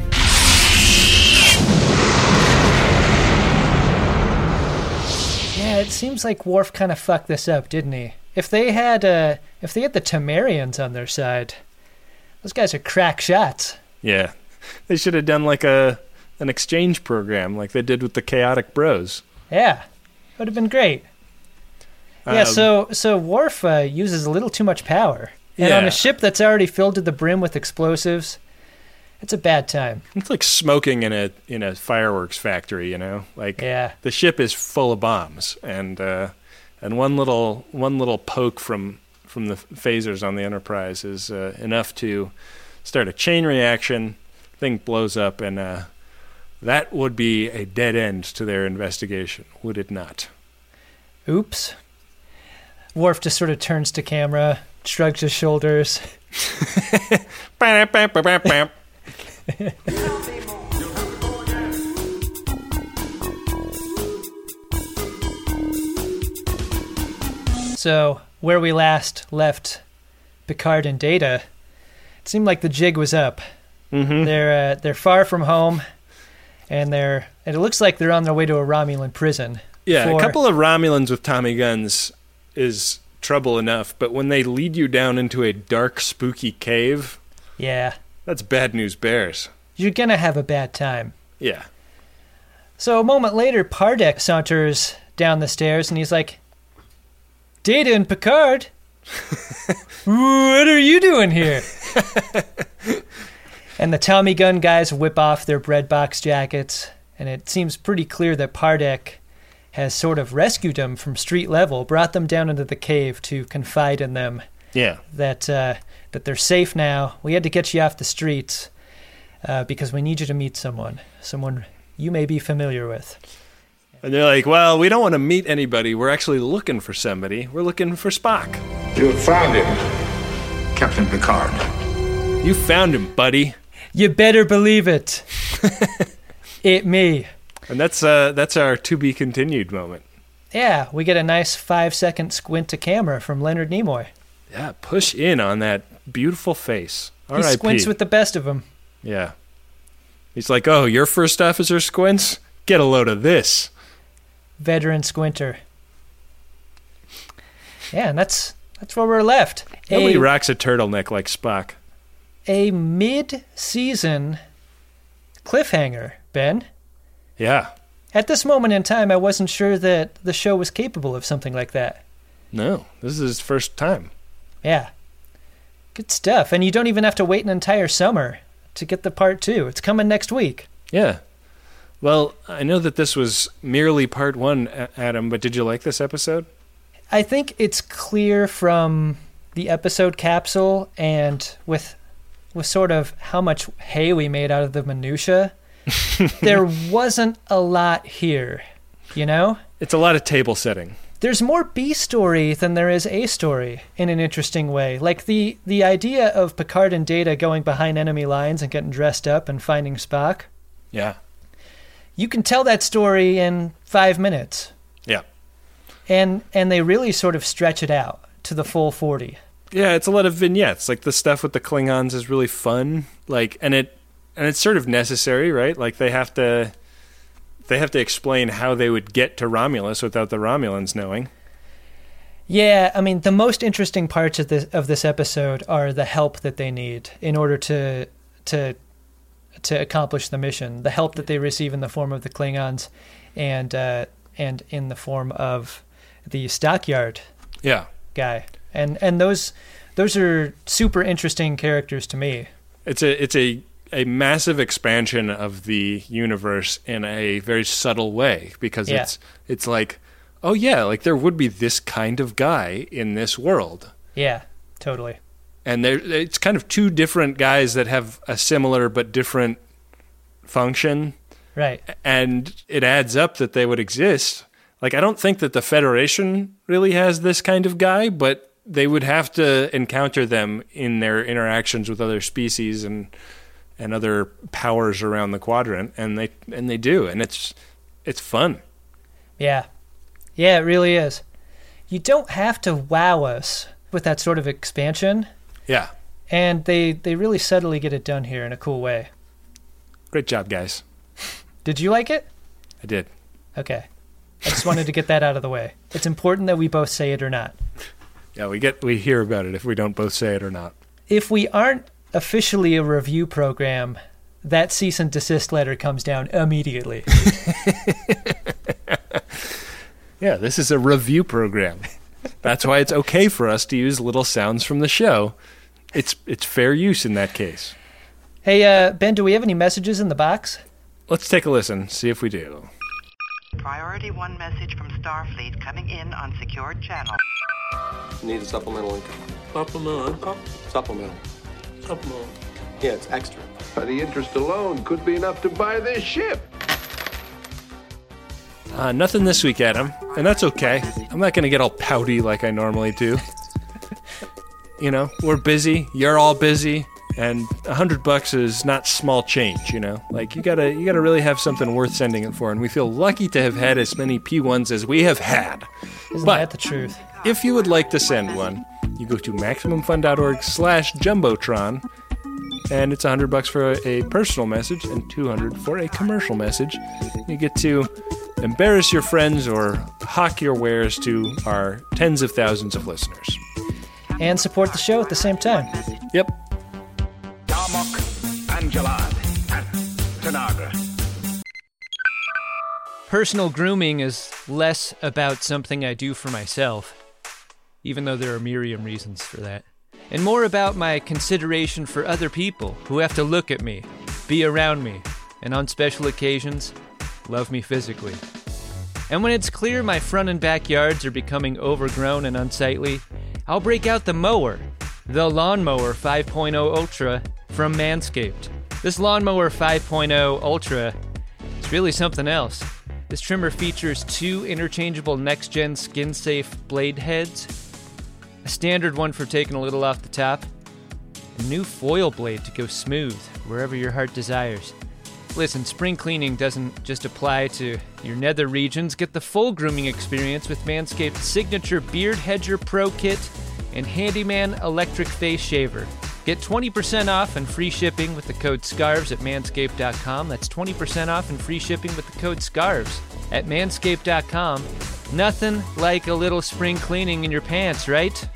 Yeah, it seems like Worf kind of fucked this up, didn't he? If they had uh, if they had the Temerians on their side, those guys are crack shots. Yeah, they should have done like a an exchange program like they did with the Chaotic Bros. Yeah, would have been great. Yeah, Um, so so Worf uh, uses a little too much power, and Yeah. on a ship that's already filled to the brim with explosives, it's a bad time. It's like smoking in a in a fireworks factory, you know. Like Yeah. the ship is full of bombs, and uh, and one little one little poke from from the phasers on the Enterprise is uh, enough to start a chain reaction. Thing blows up, and uh, that would be a dead end to their investigation, would it not? Oops. Worf just sort of turns to camera, shrugs his shoulders. So, where we last left Picard and Data, it seemed like the jig was up. Mm-hmm. They're uh, they're far from home, and they're and it looks like they're on their way to a Romulan prison. Yeah, for- a couple of Romulans with Tommy guns is trouble enough, but when they lead you down into a dark, spooky cave, Yeah, that's bad news bears. you're gonna have a bad time. Yeah. So a moment later, Pardek saunters down the stairs, and he's like, "Data and Picard, what are you doing here?" And the Tommy gun guys whip off their breadbox jackets, and it seems pretty clear that Pardek has sort of rescued them from street level, brought them down into the cave to confide in them Yeah. that uh, that they're safe now. We had to get you off the streets uh, because we need you to meet someone, someone you may be familiar with. And they're like, well, we don't want to meet anybody. We're actually looking for somebody. We're looking for Spock. You have found him, Captain Picard. You found him, buddy. You better believe it. It me. And that's uh, that's our to be continued moment. Yeah, we get a nice five second squint to camera from Leonard Nimoy. Yeah, push in on that beautiful face. He squints with the best of them. Yeah. He's like, oh, your first officer squints? Get a load of this. Veteran squinter. Yeah, and that's that's where we're left. Nobody A, rocks a turtleneck like Spock. a mid-season cliffhanger, Ben. Yeah. At this moment in time, I wasn't sure that the show was capable of something like that. No, this is his first time. Yeah. Good stuff. And you don't even have to wait an entire summer. to get the part two. It's coming next week. Yeah. Well, I know that this was merely part one, Adam, but did you like this episode? I think it's clear from the episode capsule and with with sort of how much hay we made out of the minutia, there wasn't a lot here, you know? It's a lot of table setting. There's more B story than there is A story in an interesting way. Like the, the idea of Picard and Data going behind enemy lines and getting dressed up and finding Spock. Yeah. You can tell that story in five minutes. Yeah. And and they really sort of stretch it out to the full forty. Yeah, it's a lot of vignettes. Like the stuff with the Klingons is really fun. Like and it and it's sort of necessary, right? Like they have to they have to explain how they would get to Romulus without the Romulans knowing. Yeah, I mean the most interesting parts of this of this episode are the help that they need in order to to to accomplish the mission. The help that they receive in the form of the Klingons and uh, and in the form of the Stockyard yeah. guy. And and those those are super interesting characters to me. It's a it's a, a massive expansion of the universe in a very subtle way because Yeah. it's it's like, oh yeah, like there would be this kind of guy in this world. Yeah, totally. And there it's kind of two different guys that have a similar but different function. Right. And it adds up that they would exist. Like, I don't think that the Federation really has this kind of guy, but they would have to encounter them in their interactions with other species and and other powers around the quadrant, and they and they do, and it's it's fun. Yeah. Yeah, it really is. You don't have to wow us with that sort of expansion. Yeah. And they, they really subtly get it done here in a cool way. Great job, guys. Did you like it? I did. Okay. I just wanted to get that out of the way. It's important that we both say it or not. Yeah, we get we hear about it if we don't both say it or not. If we aren't officially a review program, that cease and desist letter comes down immediately. Yeah, this is a review program. That's why it's okay for us to use little sounds from the show. It's it's fair use in that case. Hey, uh, Ben, do we have any messages in the box? Let's take a listen, see if we do. Priority one message from Starfleet coming in on secured channel. Need a supplemental income. Supplemental income? Supplemental. Supplemental. Yeah, it's extra. The interest alone could be enough to buy this ship. Uh, nothing this week, Adam, and that's okay. I'm not going to get all pouty like I normally do. You know, we're busy, you're all busy, and a hundred bucks is not small change, you know? Like, you gotta you gotta really have something worth sending it for, and we feel lucky to have had as many P ones as we have had. Isn't but that the truth? If you would like to send one, you go to MaximumFun.org slash Jumbotron, and it's a hundred bucks for a, a personal message and two hundred for a commercial message. You get to embarrass your friends or hawk your wares to our tens of thousands of listeners. And support the show at the same time. Yep. Darmok, Angelad, and Tanagra. Personal grooming is less about something I do for myself, even though there are myriad reasons for that, and more about my consideration for other people who have to look at me, be around me, and on special occasions, love me physically. And when it's clear my front and backyards are becoming overgrown and unsightly, I'll break out the mower, the Lawnmower five point oh Ultra from Manscaped. This Lawnmower five point oh Ultra is really something else. This trimmer features two interchangeable next-gen skin-safe blade heads, a standard one for taking a little off the top, a new foil blade to go smooth wherever your heart desires. Listen, spring cleaning doesn't just apply to your nether regions. Get the full grooming experience with Manscaped's signature Beard Hedger Pro Kit and Handyman Electric Face Shaver. Get twenty percent off and free shipping with the code SCARVES at manscaped dot com. That's twenty percent off and free shipping with the code SCARVES at manscaped dot com. Nothing like a little spring cleaning in your pants, right?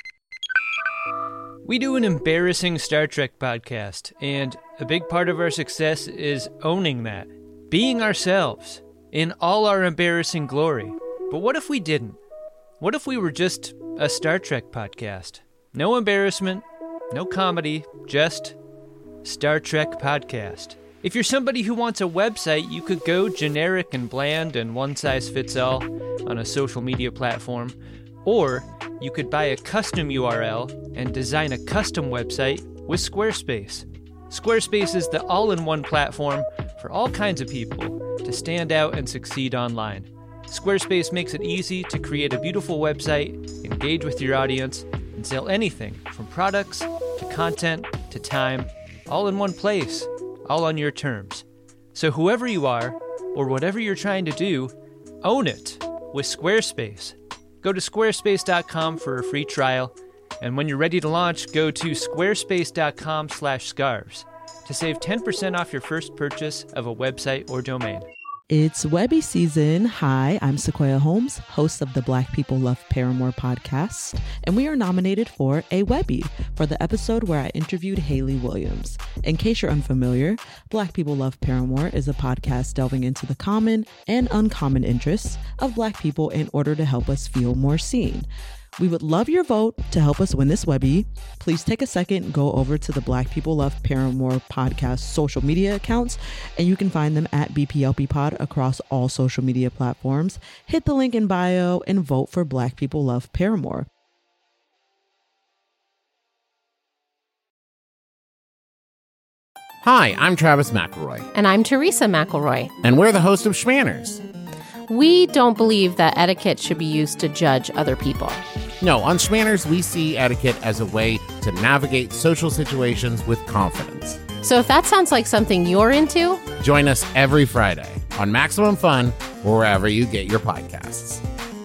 We do an embarrassing Star Trek podcast, and a big part of our success is owning that. Being ourselves, in all our embarrassing glory. But what if we didn't? What if we were just a Star Trek podcast? No embarrassment, no comedy, just Star Trek Podcast. If you're somebody who wants a website, you could go generic and bland and one size fits all on a social media platform, or you could buy a custom U R L and design a custom website with Squarespace. Squarespace is the all-in-one platform for all kinds of people to stand out and succeed online. Squarespace makes it easy to create a beautiful website, engage with your audience, and sell anything from products to content to time, all in one place, all on your terms. So whoever you are, or whatever you're trying to do, own it with Squarespace. Go to squarespace dot com for a free trial, and when you're ready to launch, go to squarespace dot com slash scarves to save ten percent off your first purchase of a website or domain. It's Webby season. Hi, I'm Sequoia Holmes, host of the Black People Love Paramore podcast, and we are nominated for a Webby for the episode where I interviewed Hayley Williams. In case you're unfamiliar, Black People Love Paramore is a podcast delving into the common and uncommon interests of Black people in order to help us feel more seen. We would love your vote to help us win this Webby. Please take a second, go over to the Black People Love Paramore podcast social media accounts, and you can find them at B P L P Pod across all social media platforms. Hit the link in bio and vote for Black People Love Paramore. Hi, I'm Travis McElroy. And I'm Teresa McElroy. And we're the host of Schmanners. We don't believe that etiquette should be used to judge other people. No, on Schmanners, we see etiquette as a way to navigate social situations with confidence. So if that sounds like something you're into, join us every Friday on Maximum Fun or wherever you get your podcasts.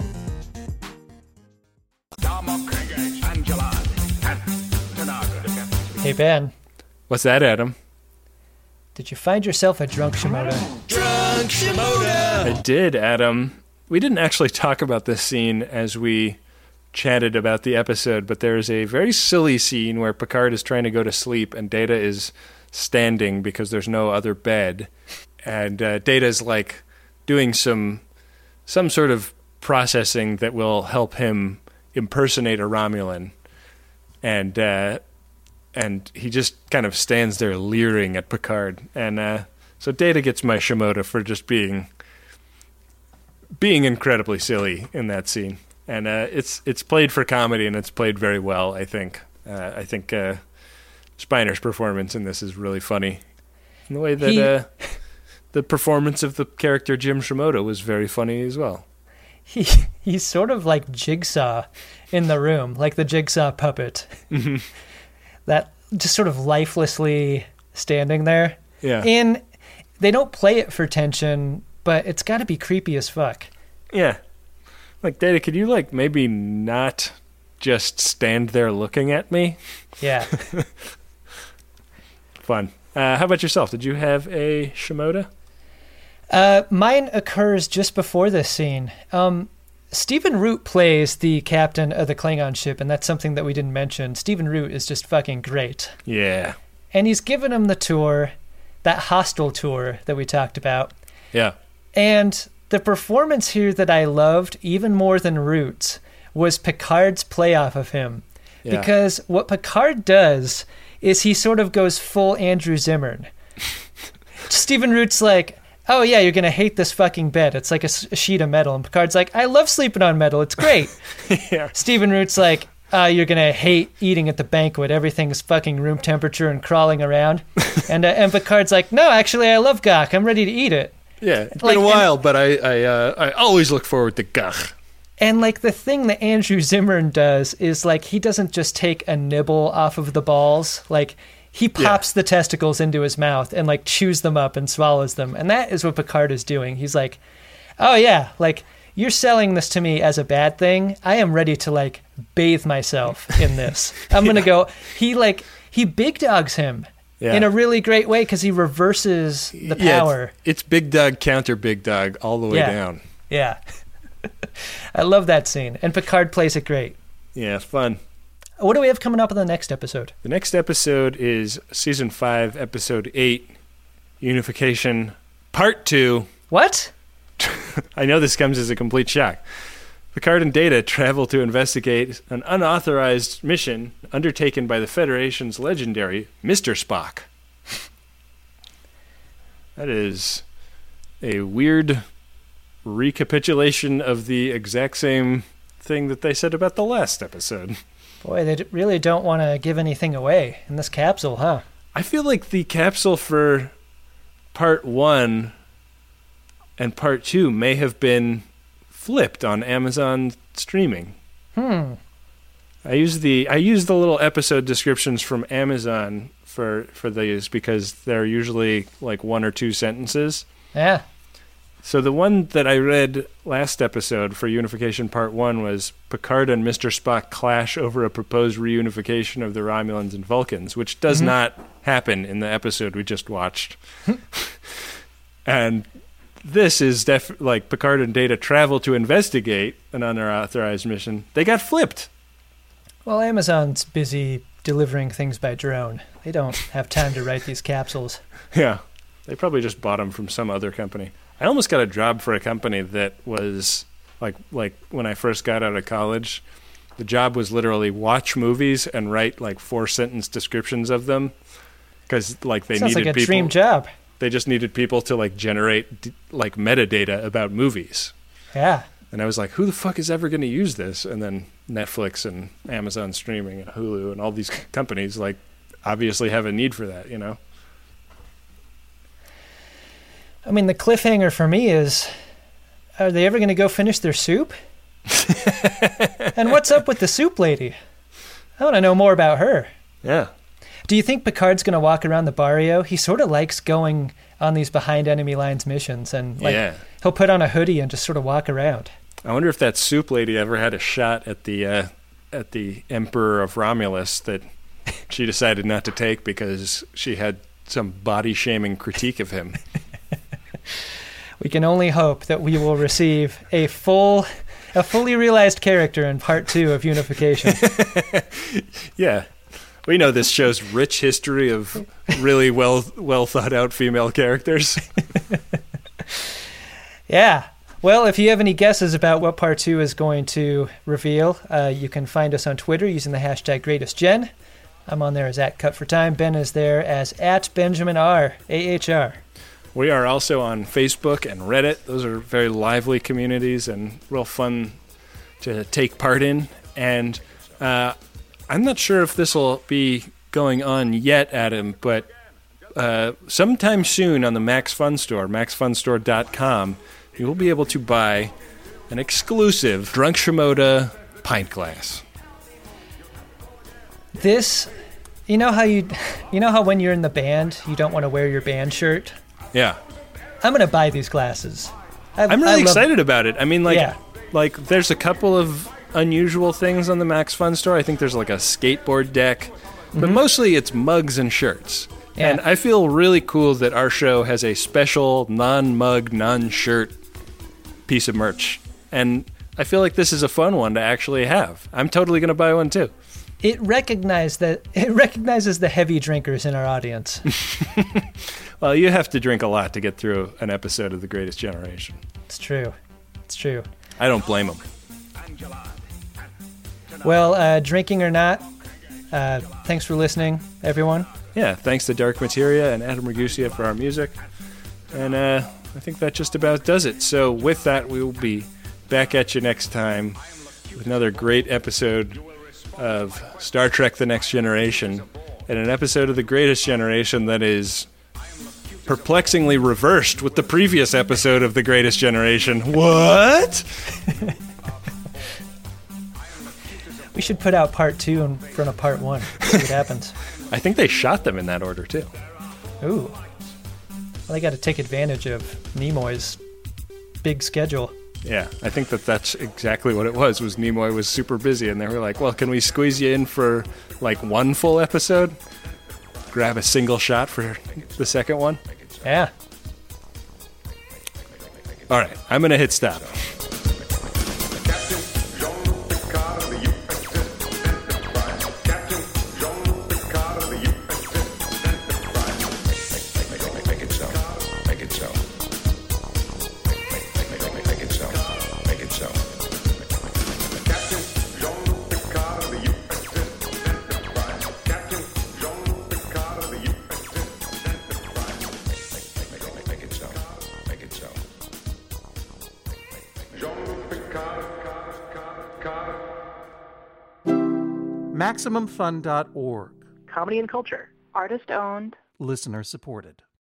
Hey, Ben. What's that, Adam? Did you find yourself a drunk Shimoda? Drunk Shimoda! I did, Adam. We didn't actually talk about this scene as we chatted about the episode, but there is a very silly scene where Picard is trying to go to sleep and Data is standing because there's no other bed. And uh, Data is like doing some some sort of processing that will help him impersonate a Romulan. And uh, and he just kind of stands there leering at Picard. And uh, so Data gets my Shimoda for just being being incredibly silly in that scene. And uh, it's it's played for comedy, and it's played very well, I think. Uh, I think uh, Spiner's performance in this is really funny. And the way that he... uh, the performance of the character Jim Shimoda was very funny as well. He He's sort of like Jigsaw in the room, like the Jigsaw puppet. Mm-hmm. That just sort of lifelessly standing there. Yeah. And they don't play it for tension, but it's got to be creepy as fuck. Yeah. Like, Data, could you, like, maybe not just stand there looking at me? Yeah. Fun. Uh, how about yourself? Did you have a Shimoda? Uh, mine occurs just before this scene. Um, Stephen Root plays the captain of the Klingon ship, and that's something that we didn't mention. Stephen Root is just fucking great. Yeah. And he's given him the tour, that hostile tour that we talked about. Yeah. And the performance here that I loved, even more than Root's, was Picard's playoff of him. Yeah. Because what Picard does is he sort of goes full Andrew Zimmern. Stephen Root's like, oh yeah, you're going to hate this fucking bed. It's like a, a sheet of metal. And Picard's like, I love sleeping on metal. It's great. Yeah. Stephen Root's like, uh, you're going to hate eating at the banquet. Everything's fucking room temperature and crawling around. and, uh, and Picard's like, no, actually, I love Gach. I'm ready to eat it. Yeah, it's like, been a while, and, but I I, uh, I always look forward to Gach. And like the thing that Andrew Zimmern does is like he doesn't just take a nibble off of the balls. Like he pops yeah. the testicles into his mouth and like chews them up and swallows them. And that is what Picard is doing. He's like, oh yeah, like you're selling this to me as a bad thing. I am ready to like bathe myself in this. I'm yeah. going to go. He like, he big dogs him. Yeah. In a really great way because he reverses the power. Yeah, it's, it's Big Dog counter Big Dog all the way yeah. down. Yeah. I love that scene. And Picard plays it great. Yeah, fun. What do we have coming up in the next episode? The next episode is Season five, Episode eight, Unification, Part two. What? I know this comes as a complete shock. Picard and Data travel to investigate an unauthorized mission undertaken by the Federation's legendary Mister Spock. That is a weird recapitulation of the exact same thing that they said about the last episode. Boy, they d- really don't want to give anything away in this capsule, huh? I feel like the capsule for part one and part two may have been flipped on Amazon streaming. Hmm. I use the I use the little episode descriptions from Amazon for for these because they're usually like one or two sentences. Yeah. So the one that I read last episode for Unification Part one was Picard and Mister Spock clash over a proposed reunification of the Romulans and Vulcans, which does Mhm. not happen in the episode we just watched. And this is def- like Picard and Data travel to investigate an unauthorized mission. They got flipped. Well, Amazon's busy delivering things by drone. They don't have time to write these capsules. Yeah. They probably just bought them from some other company. I almost got a job for a company that was like like when I first got out of college. The job was literally watch movies and write like four sentence descriptions of them because like they Sounds needed like a people. dream job. They just needed people to like generate d- like metadata about movies. Yeah. And I was like, who the fuck is ever going to use this? And then Netflix and Amazon Streaming and Hulu and all these companies like obviously have a need for that, you know? I mean, the cliffhanger for me is, are they ever going to go finish their soup? And what's up with the soup lady? I want to know more about her. Yeah. Do you think Picard's going to walk around the barrio? He sort of likes going on these behind enemy lines missions, and like Yeah. he'll put on a hoodie and just sort of walk around. I wonder if that soup lady ever had a shot at the uh, at the Emperor of Romulus that she decided not to take because she had some body shaming critique of him. We can only hope that we will receive a full, a fully realized character in part two of Unification. Yeah. We know this show's rich history of really well well thought out female characters. Yeah. Well, if you have any guesses about what part two is going to reveal, uh, you can find us on Twitter using the hashtag GreatestGen. I'm on there as at Cut for Time. Ben is there as at Benjamin R. A H R. We are also on Facebook and Reddit. Those are very lively communities and real fun to take part in. And uh, I'm not sure if this will be going on yet, Adam, but uh, sometime soon on the Max Fun Store, max fun store dot com, you will be able to buy an exclusive Drunk Shimoda pint glass. This, you know how you, you know how when you're in the band, you don't want to wear your band shirt? Yeah. I'm going to buy these glasses. I, I'm really I love- excited about it. I mean, like, Yeah. like there's a couple of unusual things on the Max Fun Store. I think there's like a skateboard deck, but Mhm. mostly it's mugs and shirts. Yeah. And I feel really cool that our show has a special non-mug, non-shirt piece of merch. And I feel like this is a fun one to actually have. I'm totally going to buy one too. It recognize that it recognizes the heavy drinkers in our audience. Well, you have to drink a lot to get through an episode of The Greatest Generation. It's true. It's true. I don't blame them. Well, uh, drinking or not, uh, thanks for listening, everyone. Yeah, thanks to Dark Materia and Adam Ragusia for our music. And uh, I think that just about does it. So with that, we will be back at you next time with another great episode of Star Trek The Next Generation and an episode of The Greatest Generation that is perplexingly reversed with the previous episode of The Greatest Generation. What? We should put out part two in front of part one. See what happens. I think they shot them in that order, too. Ooh. Well, they got to take advantage of Nimoy's big schedule. Yeah, I think that that's exactly what it was, was Nimoy was super busy, and they were like, well, can we squeeze you in for, like, one full episode? Grab a single shot for the second one? Yeah. All right, I'm going to hit stop. Make it so. Make it so. Make, make, make, make, make it so. Make it so. Make Maximum Fun dot org. Comedy and culture. Artist owned. Listener supported.